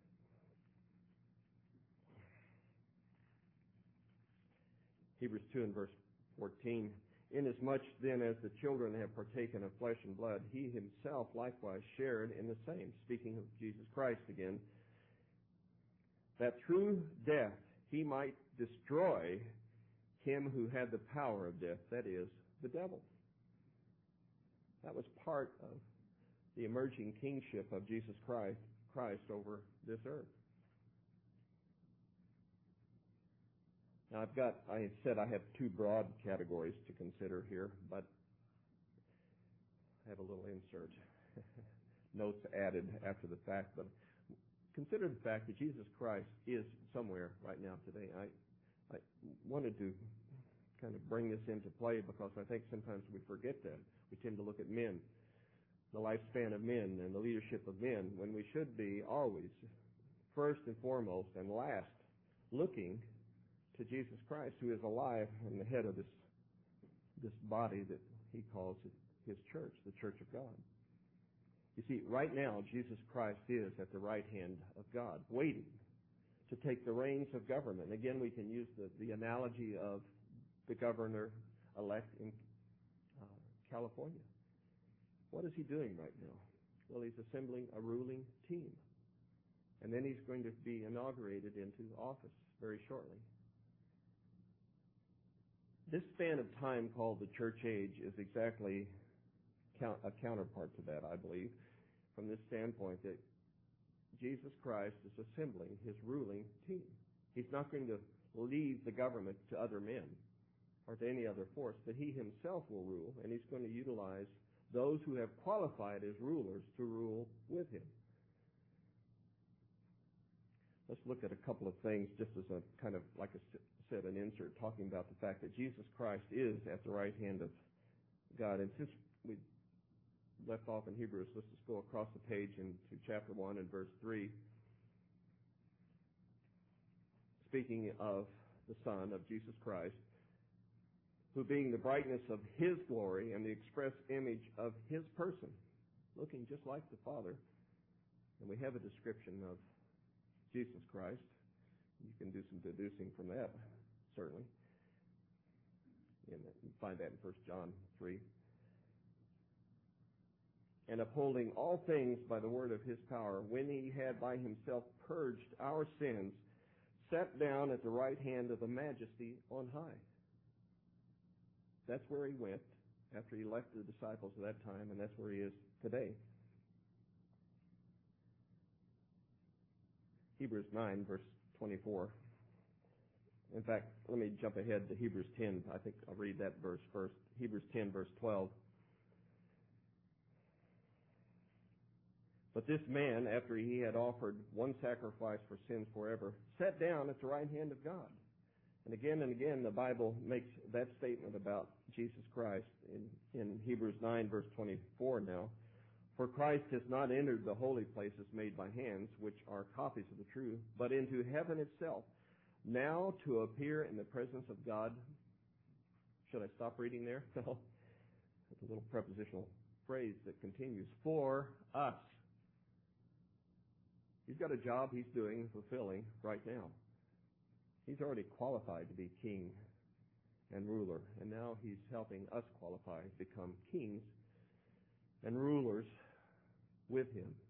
Hebrews two and verse fourteen. Inasmuch then as the children have partaken of flesh and blood, he himself likewise shared in the same, speaking of Jesus Christ again, that through death he might destroy him who had the power of death, that is, the devil. That was part of the emerging kingship of Jesus Christ, Christ over this earth. Now I've got, I said I have two broad categories to consider here, but I have a little insert. Notes added after the fact, but consider the fact that Jesus Christ is somewhere right now today. I, I wanted to kind of bring this into play because I think sometimes we forget that. We tend to look at men, the lifespan of men and the leadership of men, when we should be always, first and foremost and last, looking to Jesus Christ, who is alive and the head of this this body that he calls his church, the church of God. You see, right now, Jesus Christ is at the right hand of God, waiting to take the reins of government. Again, we can use the, the analogy of the governor-elect in uh, California. What is he doing right now? Well, he's assembling a ruling team. And then he's going to be inaugurated into office very shortly. This span of time called the church age is exactly a counterpart to that, I believe, from this standpoint that Jesus Christ is assembling his ruling team. He's not going to leave the government to other men or to any other force, but he himself will rule, and he's going to utilize those who have qualified as rulers to rule with him. Let's look at a couple of things just as a kind of, like I said, an insert talking about the fact that Jesus Christ is at the right hand of God. And since we left off in Hebrews, let's just go across the page into chapter one and verse three. Speaking of the Son, of Jesus Christ, who being the brightness of his glory and the express image of his person, looking just like the Father. And we have a description of Jesus Christ. You can do some deducing from that, certainly. And you find that in First John three. And upholding all things by the word of his power, when he had by himself purged our sins, sat down at the right hand of the Majesty on high. That's where he went after he left the disciples at that time, and that's where he is today. Hebrews nine, verse twenty-four. In fact, let me jump ahead to Hebrews ten. I think I'll read that verse first. Hebrews ten, verse twelve. But this man, after he had offered one sacrifice for sins forever, sat down at the right hand of God. And again and again, the Bible makes that statement about Jesus Christ in, in Hebrews nine, verse twenty-four now. For Christ has not entered the holy places made by hands, which are copies of the true, but into heaven itself, now to appear in the presence of God. Should I stop reading there? No. It's a little prepositional phrase that continues. For us. He's got a job he's doing, fulfilling right now. He's already qualified to be king and ruler, and now he's helping us qualify to become kings and rulers with him.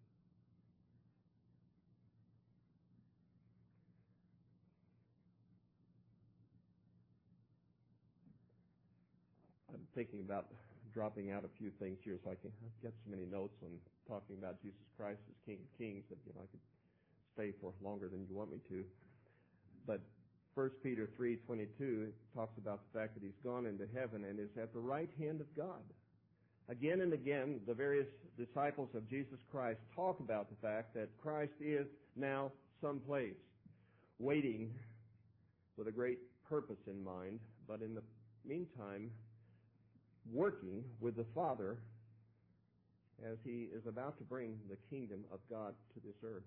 I'm thinking about dropping out a few things here so I can get so many notes on talking about Jesus Christ as King of Kings that you know I could stay for longer than you want me to. But First Peter three twenty-two talks about the fact that he's gone into heaven and is at the right hand of God. Again and again, the various disciples of Jesus Christ talk about the fact that Christ is now someplace, waiting with a great purpose in mind, but in the meantime, working with the Father as he is about to bring the kingdom of God to this earth.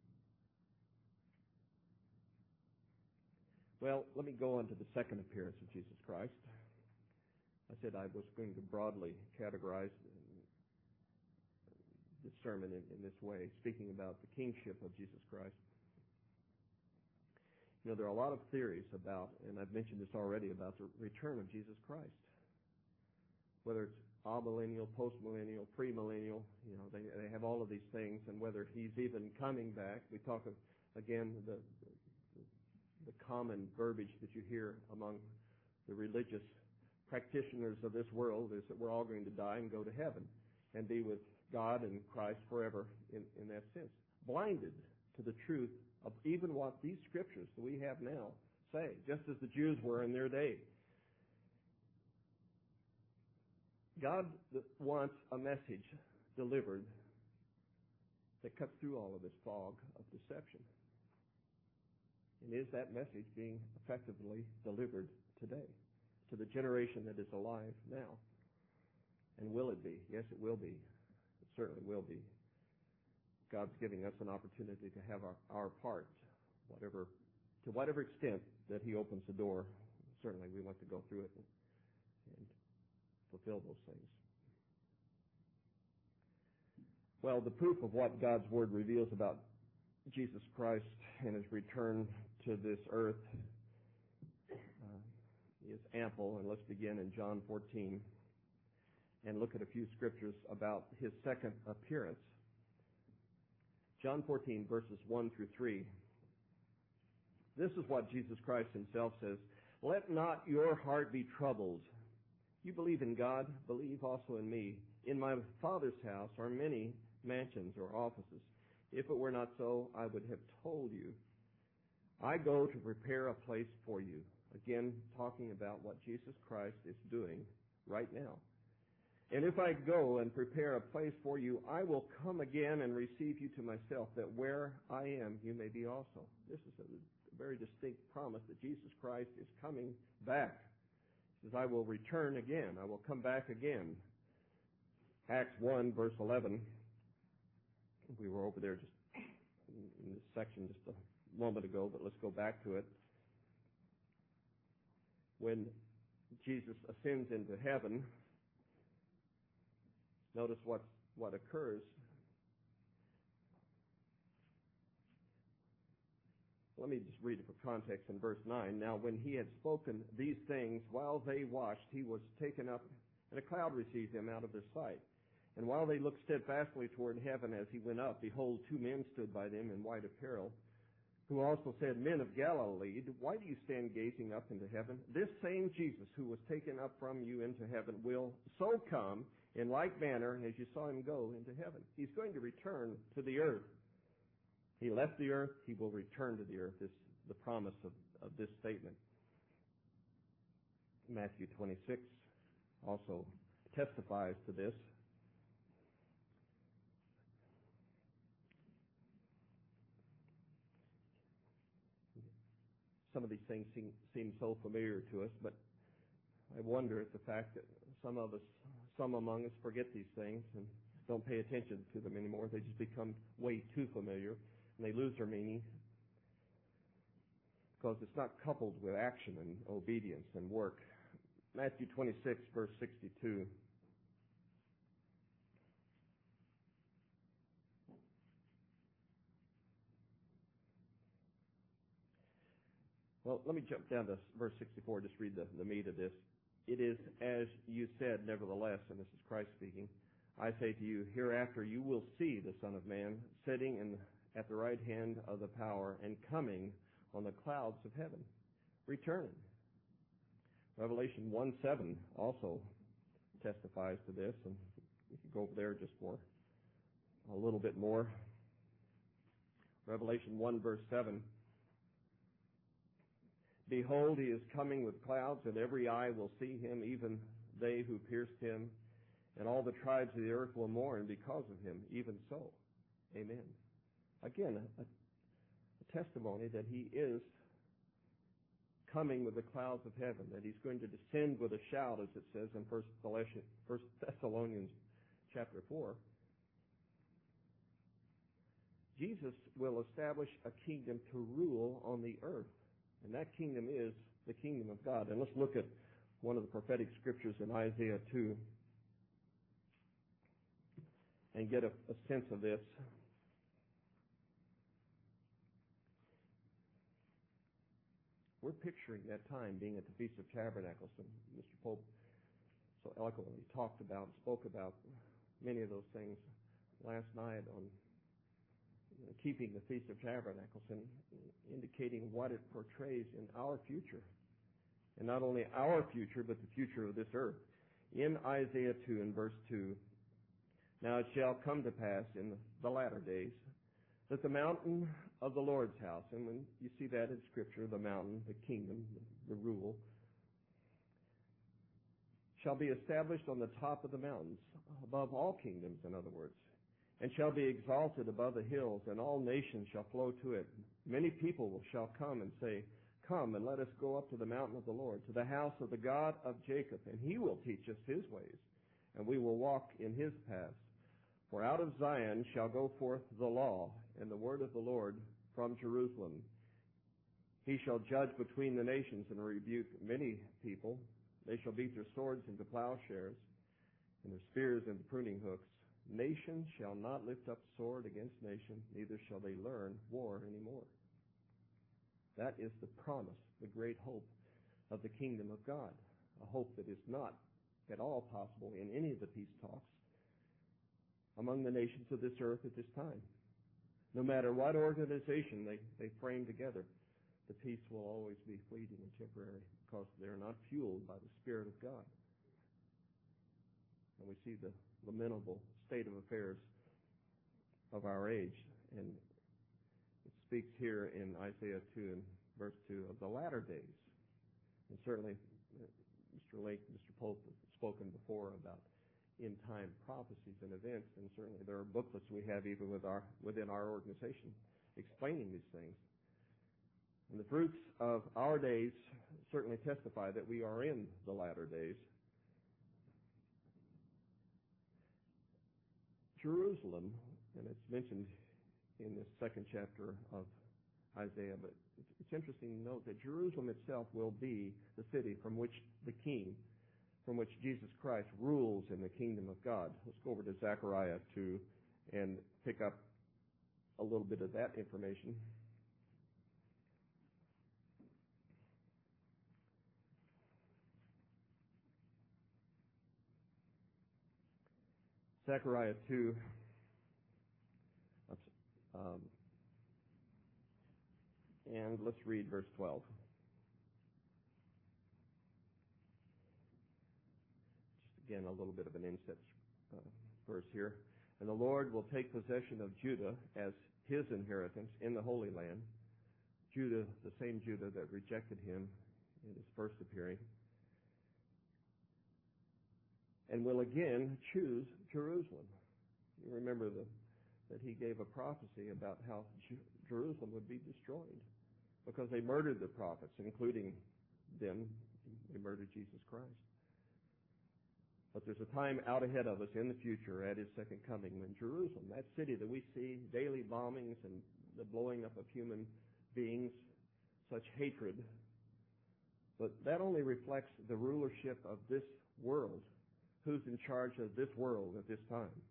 Well, let me go on to the second appearance of Jesus Christ. I said I was going to broadly categorize this sermon in, in this way, speaking about the kingship of Jesus Christ. You know, there are a lot of theories about, and I've mentioned this already, about the return of Jesus Christ. Whether it's amillennial, postmillennial, premillennial, you know, they, they have all of these things, and whether he's even coming back. We talk of, again, the, the, the common verbiage that you hear among the religious practitioners of this world is that we're all going to die and go to heaven and be with God and Christ forever in, in that sense. Blinded to the truth of even what these scriptures that we have now say, just as the Jews were in their day. God wants a message delivered that cuts through all of this fog of deception. And is that message being effectively delivered today to the generation that is alive now? And will it be? Yes, it will be. It certainly will be. God's giving us an opportunity to have our, our part, whatever, to whatever extent that He opens the door. Certainly we want to go through it and, and fulfill those things. Well, the proof of what God's Word reveals about Jesus Christ and His return to this earth uh, is ample, and let's begin in John fourteen and look at a few scriptures about His second appearance. John fourteen, verses one through three. This is what Jesus Christ Himself says, "Let not your heart be troubled. You believe in God, believe also in me. In my Father's house are many mansions or offices. If it were not so, I would have told you. I go to prepare a place for you." Again, talking about what Jesus Christ is doing right now. "And if I go and prepare a place for you, I will come again and receive you to myself, that where I am, you may be also." This is a very distinct promise that Jesus Christ is coming back. He says, "I will return again. I will come back again." Acts one, verse eleven. We were over there just in this section just a moment ago, but let's go back to it. When Jesus ascends into heaven, notice what, what occurs. Let me just read it for context in verse nine. "Now when he had spoken these things, while they watched, he was taken up, and a cloud received him out of their sight. And while they looked steadfastly toward heaven as he went up, behold, two men stood by them in white apparel, who also said, 'Men of Galilee, why do you stand gazing up into heaven? This same Jesus who was taken up from you into heaven will so come in like manner as you saw him go into heaven.'" He's going to return to the earth. He left the earth, he will return to the earth. This is the promise of, of this statement. Matthew twenty-six also testifies to this. Some of these things seem, seem so familiar to us, but I wonder at the fact that some of us, some among us forget these things and don't pay attention to them anymore. They just become way too familiar, and they lose their meaning because it's not coupled with action and obedience and work. Matthew twenty-six, verse sixty-two. Well, let me jump down to verse sixty-four, just read the, the meat of this. "It is as you said, nevertheless," and this is Christ speaking, "I say to you, hereafter you will see the Son of Man sitting in, at the right hand of the power and coming on the clouds of heaven, returning." Revelation one seven also testifies to this, and we can go over there just for a little bit more. Revelation one, verse seven. "Behold, he is coming with clouds, and every eye will see him, even they who pierced him, and all the tribes of the earth will mourn because of him. Even so, amen." Again, a, a testimony that he is coming with the clouds of heaven, that he's going to descend with a shout, as it says in First Thessalonians chapter four. Jesus will establish a kingdom to rule on the earth. And that kingdom is the kingdom of God. And let's look at one of the prophetic scriptures in Isaiah two. and get a, a sense of this. We're picturing that time being at the Feast of Tabernacles, and Mister Pope so eloquently talked about, spoke about many of those things last night on you know, keeping the Feast of Tabernacles and indicating what it portrays in our future. And not only our future, but the future of this earth. In Isaiah two and verse two, now it shall come to pass in the latter days that the mountain of the Lord's house, and when you see that in Scripture, the mountain, the kingdom, the rule, shall be established on the top of the mountains, above all kingdoms, in other words, and shall be exalted above the hills, and all nations shall flow to it. Many people shall come and say, come and let us go up to the mountain of the Lord, to the house of the God of Jacob, and he will teach us his ways, and we will walk in his paths. For out of Zion shall go forth the law and the word of the Lord from Jerusalem. He shall judge between the nations and rebuke many people. They shall beat their swords into plowshares and their spears into pruning hooks. Nation shall not lift up sword against nation, neither shall they learn war anymore. That is the promise, the great hope of the kingdom of God, a hope that is not at all possible in any of the peace talks among the nations of this earth at this time. No matter what organization they, they frame together, the peace will always be fleeting and temporary because they're not fueled by the Spirit of God. And we see the lamentable state of affairs of our age. And it speaks here in Isaiah two and verse two of the latter days. And certainly Mister Lake, Mister Pope have spoken before about in-time prophecies and events, and certainly there are booklets we have even with our, within our organization explaining these things. And the fruits of our days certainly testify that we are in the latter days. Jerusalem, and it's mentioned in this second chapter of Isaiah, but it's interesting to note that Jerusalem itself will be the city from which the king, from which Jesus Christ rules in the kingdom of God. Let's go over to Zechariah two and pick up a little bit of that information. Zechariah two, um, and let's read verse twelve. Again, a little bit of an inset uh, verse here. And the Lord will take possession of Judah as his inheritance in the Holy Land. Judah, the same Judah that rejected him in his first appearing. And will again choose Jerusalem. You remember the, that he gave a prophecy about how Ju- Jerusalem would be destroyed because they murdered the prophets, including them. They murdered Jesus Christ. But there's a time out ahead of us in the future at his second coming when Jerusalem, that city that we see daily bombings and the blowing up of human beings, such hatred, but that only reflects the rulership of this world. Who's in charge of this world at this time?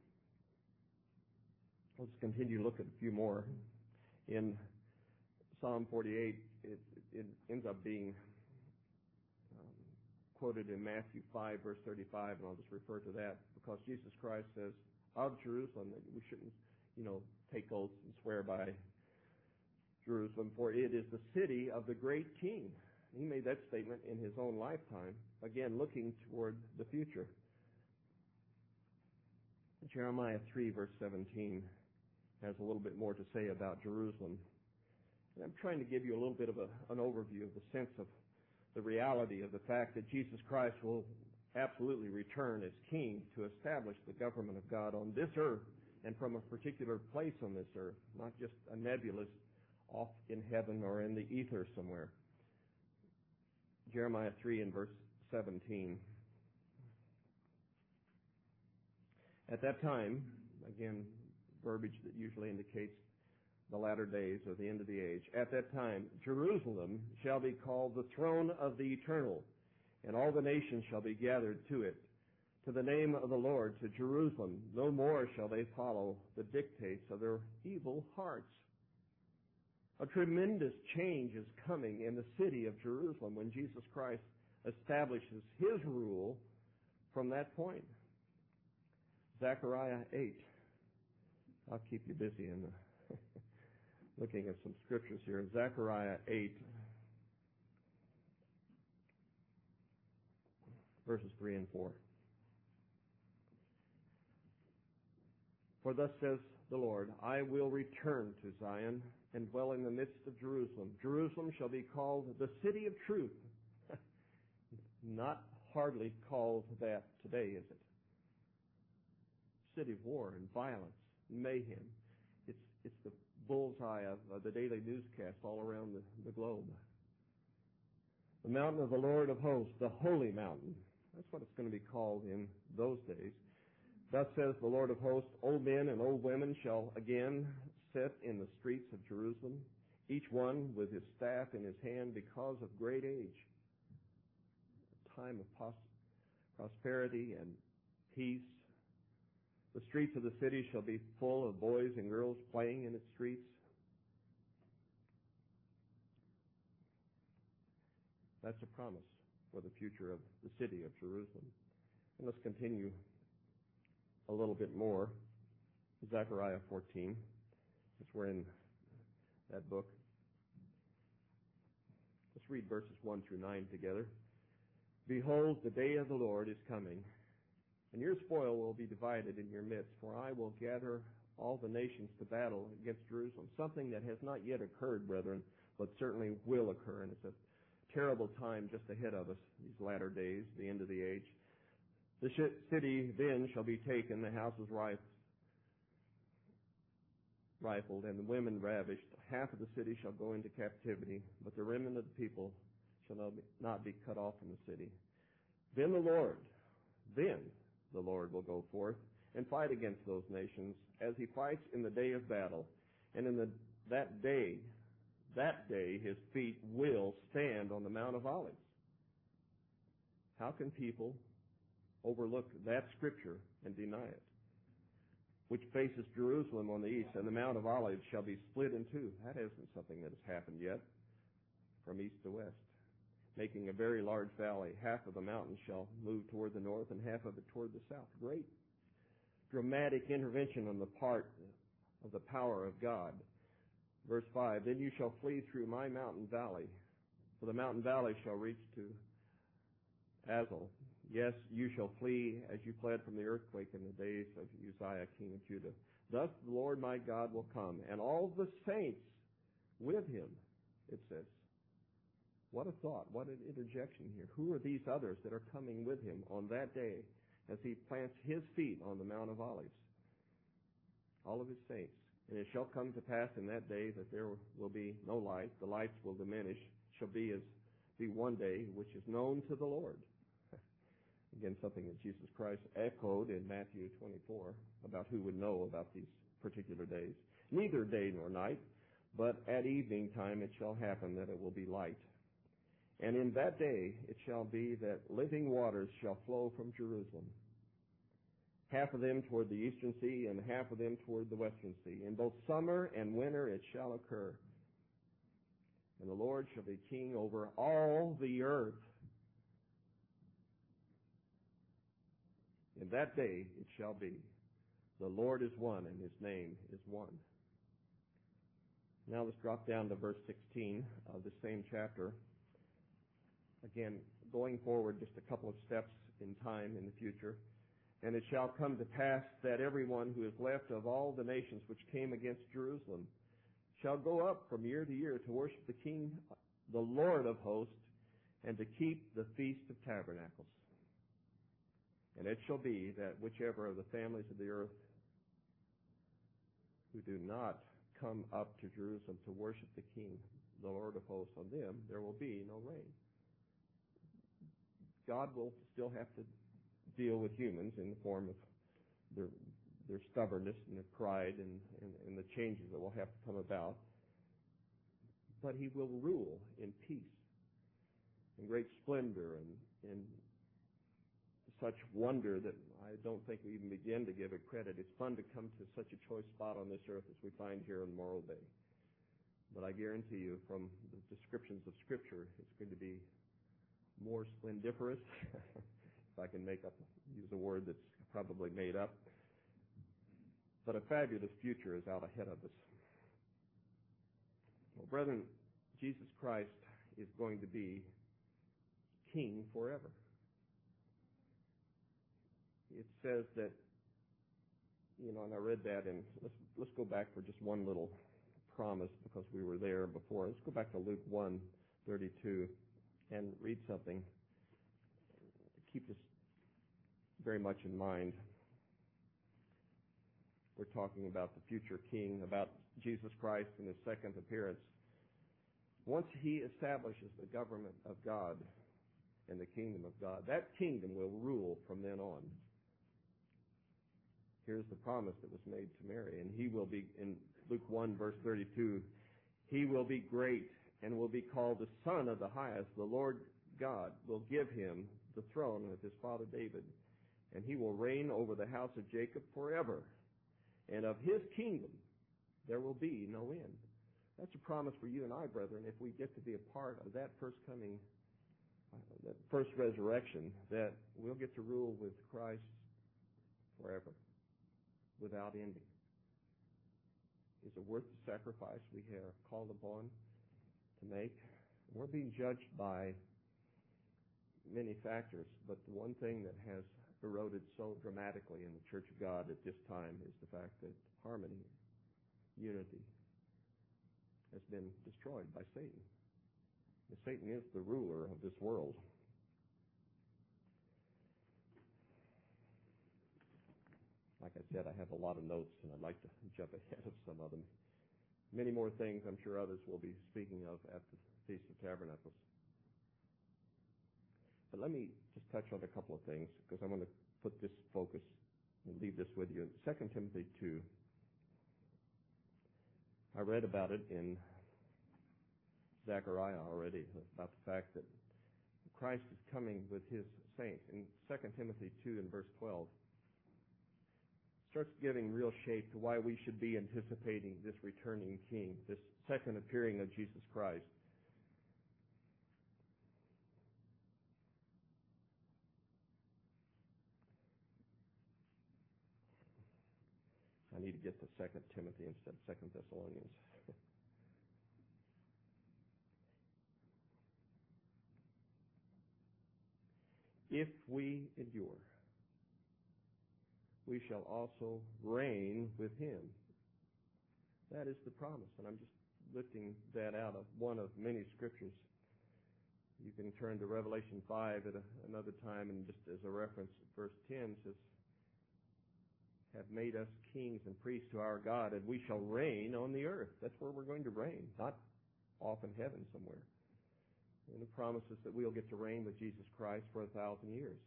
Let's continue to look at a few more. In Psalm forty-eight, it, it ends up being um, quoted in Matthew five, verse thirty-five, and I'll just refer to that because Jesus Christ says of Jerusalem that we shouldn't, you know, take oaths and swear by Jerusalem, for it is the city of the great King. He made that statement in his own lifetime, again looking toward the future. Jeremiah three, verse seventeen has a little bit more to say about Jerusalem. And I'm trying to give you a little bit of a, an overview of the sense of the reality of the fact that Jesus Christ will absolutely return as King to establish the government of God on this earth and from a particular place on this earth, not just a nebulous off in heaven or in the ether somewhere. Jeremiah three and verse seventeen. At that time, again, verbiage that usually indicates the latter days or the end of the age. At that time, Jerusalem shall be called the throne of the eternal, and all the nations shall be gathered to it. to the name of the Lord, to Jerusalem. No more shall they follow the dictates of their evil hearts. A tremendous change is coming in the city of Jerusalem when Jesus Christ establishes His rule from that point. Zechariah eight. I'll keep you busy in looking at some scriptures here. Zechariah eight, verses three and four. For thus says the Lord, I will return to Zion and dwell in the midst of Jerusalem. Jerusalem shall be called the city of truth. Not hardly called that today, is it? City of war and violence, and mayhem. It's it's the bullseye of, of the daily newscast all around the, the globe. The mountain of the Lord of hosts, the holy mountain. That's what it's going to be called in those days. Thus says the Lord of hosts, old men and old women shall again sit in the streets of Jerusalem, each one with his staff in his hand because of great age. A time of pos- prosperity and peace. The streets of the city shall be full of boys and girls playing in its streets. That's a promise for the future of the city of Jerusalem. And let's continue a little bit more. Zechariah fourteen. Since we're in that book. Let's read verses one through nine together. Behold, the day of the Lord is coming, and your spoil will be divided in your midst, for I will gather all the nations to battle against Jerusalem. Something that has not yet occurred, brethren, but certainly will occur, and it's a terrible time just ahead of us, these latter days, the end of the age. The city then shall be taken, the houses rifled, and the women ravished. Half of the city shall go into captivity, but the remnant of the people shall not be cut off from the city. Then the Lord, then the Lord will go forth and fight against those nations as He fights in the day of battle. And in the, that day, that day His feet will stand on the Mount of Olives. How can people overlook that scripture and deny it? Which faces Jerusalem on the east, and the Mount of Olives shall be split in two. That isn't something that has happened yet, from east to west, making a very large valley. Half of the mountain shall move toward the north and half of it toward the south. Great dramatic intervention on the part of the power of God. Verse five, then you shall flee through my mountain valley, for the mountain valley shall reach to Azal. Yes, you shall flee as you fled from the earthquake in the days of Uzziah, king of Judah. Thus the Lord my God will come, and all the saints with him, it says. What a thought, what an interjection here. Who are these others that are coming with him on that day as he plants his feet on the Mount of Olives? All of his saints. And it shall come to pass in that day that there will be no light. The lights will diminish. Shall be as be one day which is known to the Lord. Again, something that Jesus Christ echoed in Matthew twenty-four about who would know about these particular days. Neither day nor night, but at evening time it shall happen that it will be light. And in that day it shall be that living waters shall flow from Jerusalem, half of them toward the eastern sea and half of them toward the western sea. In both summer and winter it shall occur. And the Lord shall be king over all the earth. In that day it shall be, the Lord is one and his name is one. Now let's drop down to verse sixteen of the same chapter. Again, going forward just a couple of steps in time in the future. And it shall come to pass that everyone who is left of all the nations which came against Jerusalem shall go up from year to year to worship the King, the Lord of hosts, and to keep the Feast of Tabernacles. And it shall be that whichever of the families of the earth who do not come up to Jerusalem to worship the King, the Lord of hosts, on them there will be no rain. God will still have to deal with humans in the form of their their stubbornness and their pride and, and, and the changes that will have to come about. But he will rule in peace, in great splendor, and in such wonder that I don't think we even begin to give it credit. It's fun to come to such a choice spot on this earth as we find here in Memorial Day. But I guarantee you, from the descriptions of Scripture, it's going to be more splendiferous, if I can make up, use a word that's probably made up. But a fabulous future is out ahead of us. Well, brethren, Jesus Christ is going to be King forever. It says that, you know, and I read that, and let's let's go back for just one little promise because we were there before. Let's go back to Luke one thirty-two and read something. Keep this very much in mind. We're talking about the future King, about Jesus Christ and His second appearance. Once He establishes the government of God and the kingdom of God, that kingdom will rule from then on. Here's the promise that was made to Mary, and He will be, in Luke one verse thirty-two, He will be great and will be called the Son of the Highest. The Lord God will give Him the throne of His father David, and He will reign over the house of Jacob forever, and of His kingdom there will be no end. That's a promise for you and I, brethren, if we get to be a part of that first coming, uh, that first resurrection, that we'll get to rule with Christ forever, without ending. Is it worth the sacrifice we are called upon to make? We're being judged by many factors, but the one thing that has eroded so dramatically in the Church of God at this time is the fact that harmony, unity, has been destroyed by Satan. And Satan is the ruler of this world. Like I said, I have a lot of notes, and I'd like to jump ahead of some of them. Many more things I'm sure others will be speaking of at the Feast of Tabernacles. But let me just touch on a couple of things, because I want to put this focus and leave this with you. Second Timothy two. I read about it in Zechariah already, about the fact that Christ is coming with His saints. In Second Timothy two and verse twelve, starts giving real shape to why we should be anticipating this returning King, this second appearing of Jesus Christ. I need to get to Second Timothy instead of Second Thessalonians. If we endure, we shall also reign with Him. That is the promise, and I'm just lifting that out of one of many scriptures. You can turn to Revelation five at a, another time, and just as a reference, verse ten says, have made us kings and priests to our God, and we shall reign on the earth. That's where we're going to reign, not off in heaven somewhere. And the promise is that we'll get to reign with Jesus Christ for a thousand years.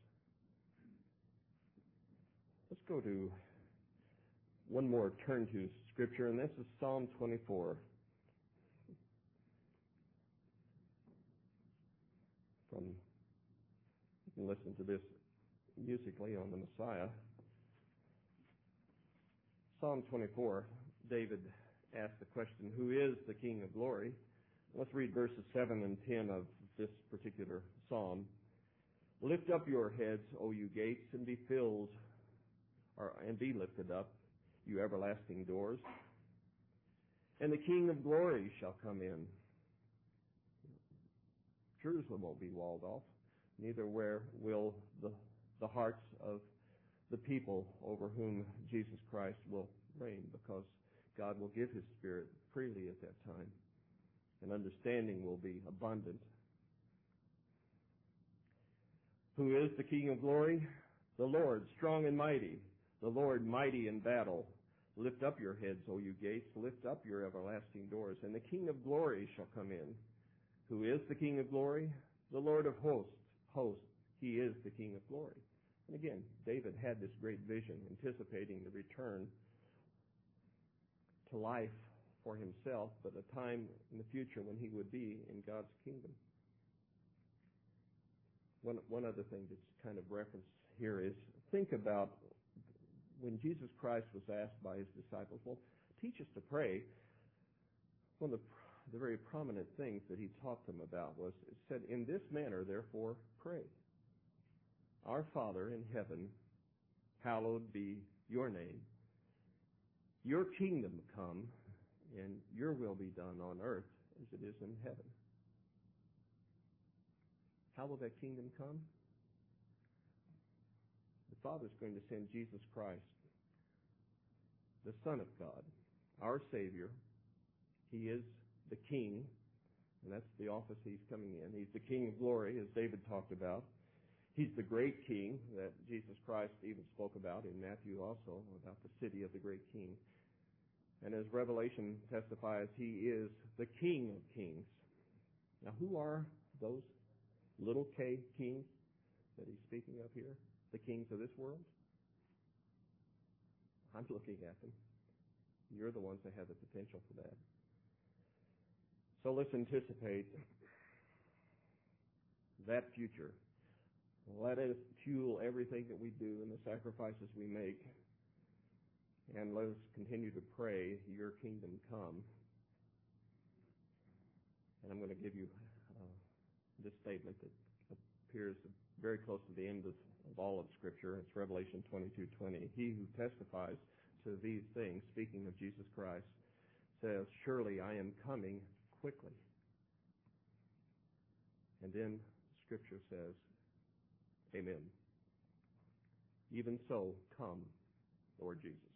Let's go to one more turn to Scripture, and this is Psalm twenty-four. From, you can listen to this musically on the Messiah. Psalm twenty-four, David asked the question, who is the King of glory? Let's read verses seven and ten of this particular psalm. Lift up your heads, O you gates, and be filled, or, and be lifted up, you everlasting doors, and the King of glory shall come in. Jerusalem won't be walled off, neither where will the, the hearts of the people over whom Jesus Christ will reign, because God will give His Spirit freely at that time, and understanding will be abundant. Who is the King of glory? The Lord, strong and mighty, the Lord mighty in battle. Lift up your heads, O you gates, lift up your everlasting doors, and the King of glory shall come in. Who is the King of glory? The Lord of hosts, hosts, He is the King of glory. And again, David had this great vision, anticipating the return to life for himself, but a time in the future when he would be in God's kingdom. one, one other thing that's kind of referenced here is think about when Jesus Christ was asked by his disciples, well, teach us to pray. One of the, the very prominent things that he taught them about was, it said, in this manner, therefore, pray. Our Father in heaven, hallowed be your name. Your kingdom come, and your will be done on earth as it is in heaven. How will that kingdom come? The Father's going to send Jesus Christ, the Son of God, our Savior. He is the King, and that's the office he's coming in. He's the King of glory, as David talked about. He's the great King that Jesus Christ even spoke about in Matthew also, about the city of the great King. And as Revelation testifies, he is the King of kings. Now, who are those little k kings that he's speaking of here? The kings of this world? I'm looking at them. You're the ones that have the potential for that. So let's anticipate that future. Let it fuel everything that we do and the sacrifices we make. And let us continue to pray, your kingdom come. And I'm going to give you uh, this statement that appears very close to the end of, of all of Scripture. It's Revelation twenty-two twenty. He who testifies to these things, speaking of Jesus Christ, says, surely I am coming quickly. And then Scripture says, amen. Even so, come, Lord Jesus.